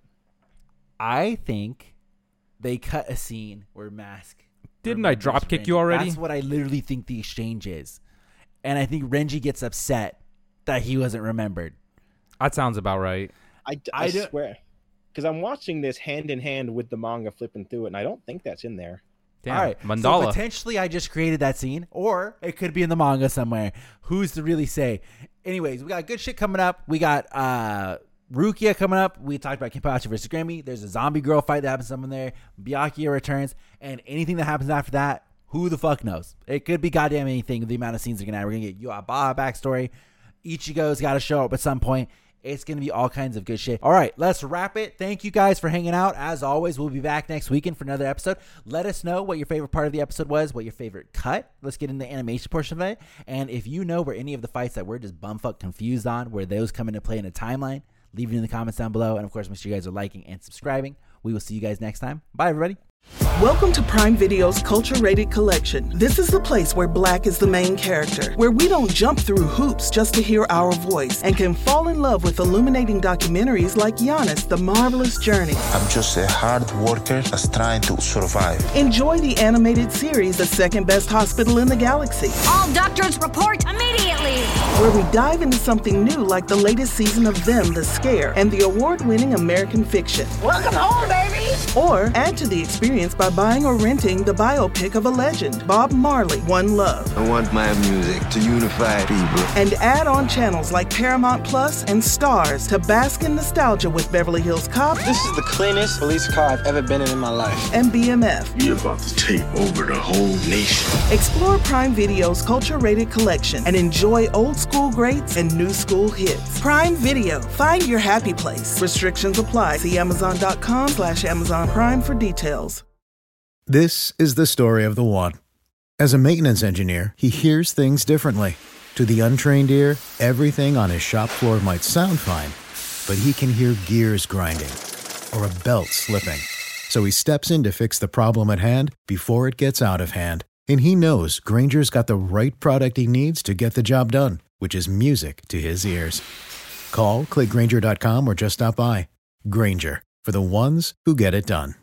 I think they cut a scene where Mask Didn't I remembers drop kick Renji. you already? That's what I literally think the exchange is. And I think Renji gets upset that he wasn't remembered. That sounds about right. I, I, I do- swear. Because I'm watching this hand in hand with the manga flipping through it, and I don't think that's in there. Damn. All right, so Mandala. potentially I just created that scene, or it could be in the manga somewhere. Who's to really say? Anyways, we got good shit coming up. We got uh, Rukia coming up. We talked about Kenpachi versus Grammy. There's a zombie girl fight that happens somewhere there. Byakuya returns, and anything that happens after that, who the fuck knows? It could be goddamn anything. The amount of scenes we're gonna have. We're gonna get Yua backstory. Ichigo's got to show up at some point. It's going to be all kinds of good shit. All right, let's wrap it. Thank you guys for hanging out. As always, we'll be back next weekend for another episode. Let us know what your favorite part of the episode was, what your favorite cut. Let's get into the animation portion of it. And if you know where any of the fights that we're just bumfuck confused on, where those come into play in a timeline, leave it in the comments down below. And of course, make sure you guys are liking and subscribing. We will see you guys next time. Bye, everybody. Welcome to Prime Video's Culture Rated Collection. This is the place where Black is the main character, where we don't jump through hoops just to hear our voice, and can fall in love with illuminating documentaries like Giannis, The Marvelous Journey. I'm just a hard worker that's trying to survive. Enjoy the animated series, The Second Best Hospital in the Galaxy, All doctors report immediately! where we dive into something new like the latest season of Them, The Scare, and the award-winning American Fiction. Welcome home, baby! Or add to the experience by buying or renting the biopic of a legend, Bob Marley, One Love. I want my music to unify people. And add on channels like Paramount Plus and Stars to bask in nostalgia with Beverly Hills Cop This is the cleanest police car I've ever been in in my life. and B M F. You're about to take over the whole nation. Explore Prime Video's culture-rated collection and enjoy old school greats and new school hits. Prime Video. Find your happy place. Restrictions apply. See Amazon.com slash Amazon Prime for details. This is the story of the one. As a maintenance engineer, he hears things differently. To the untrained ear, everything on his shop floor might sound fine, but he can hear gears grinding or a belt slipping. So he steps in to fix the problem at hand before it gets out of hand. And he knows Grainger's got the right product he needs to get the job done, which is music to his ears. Call, click Grainger dot com, or just stop by. Grainger, for the ones who get it done.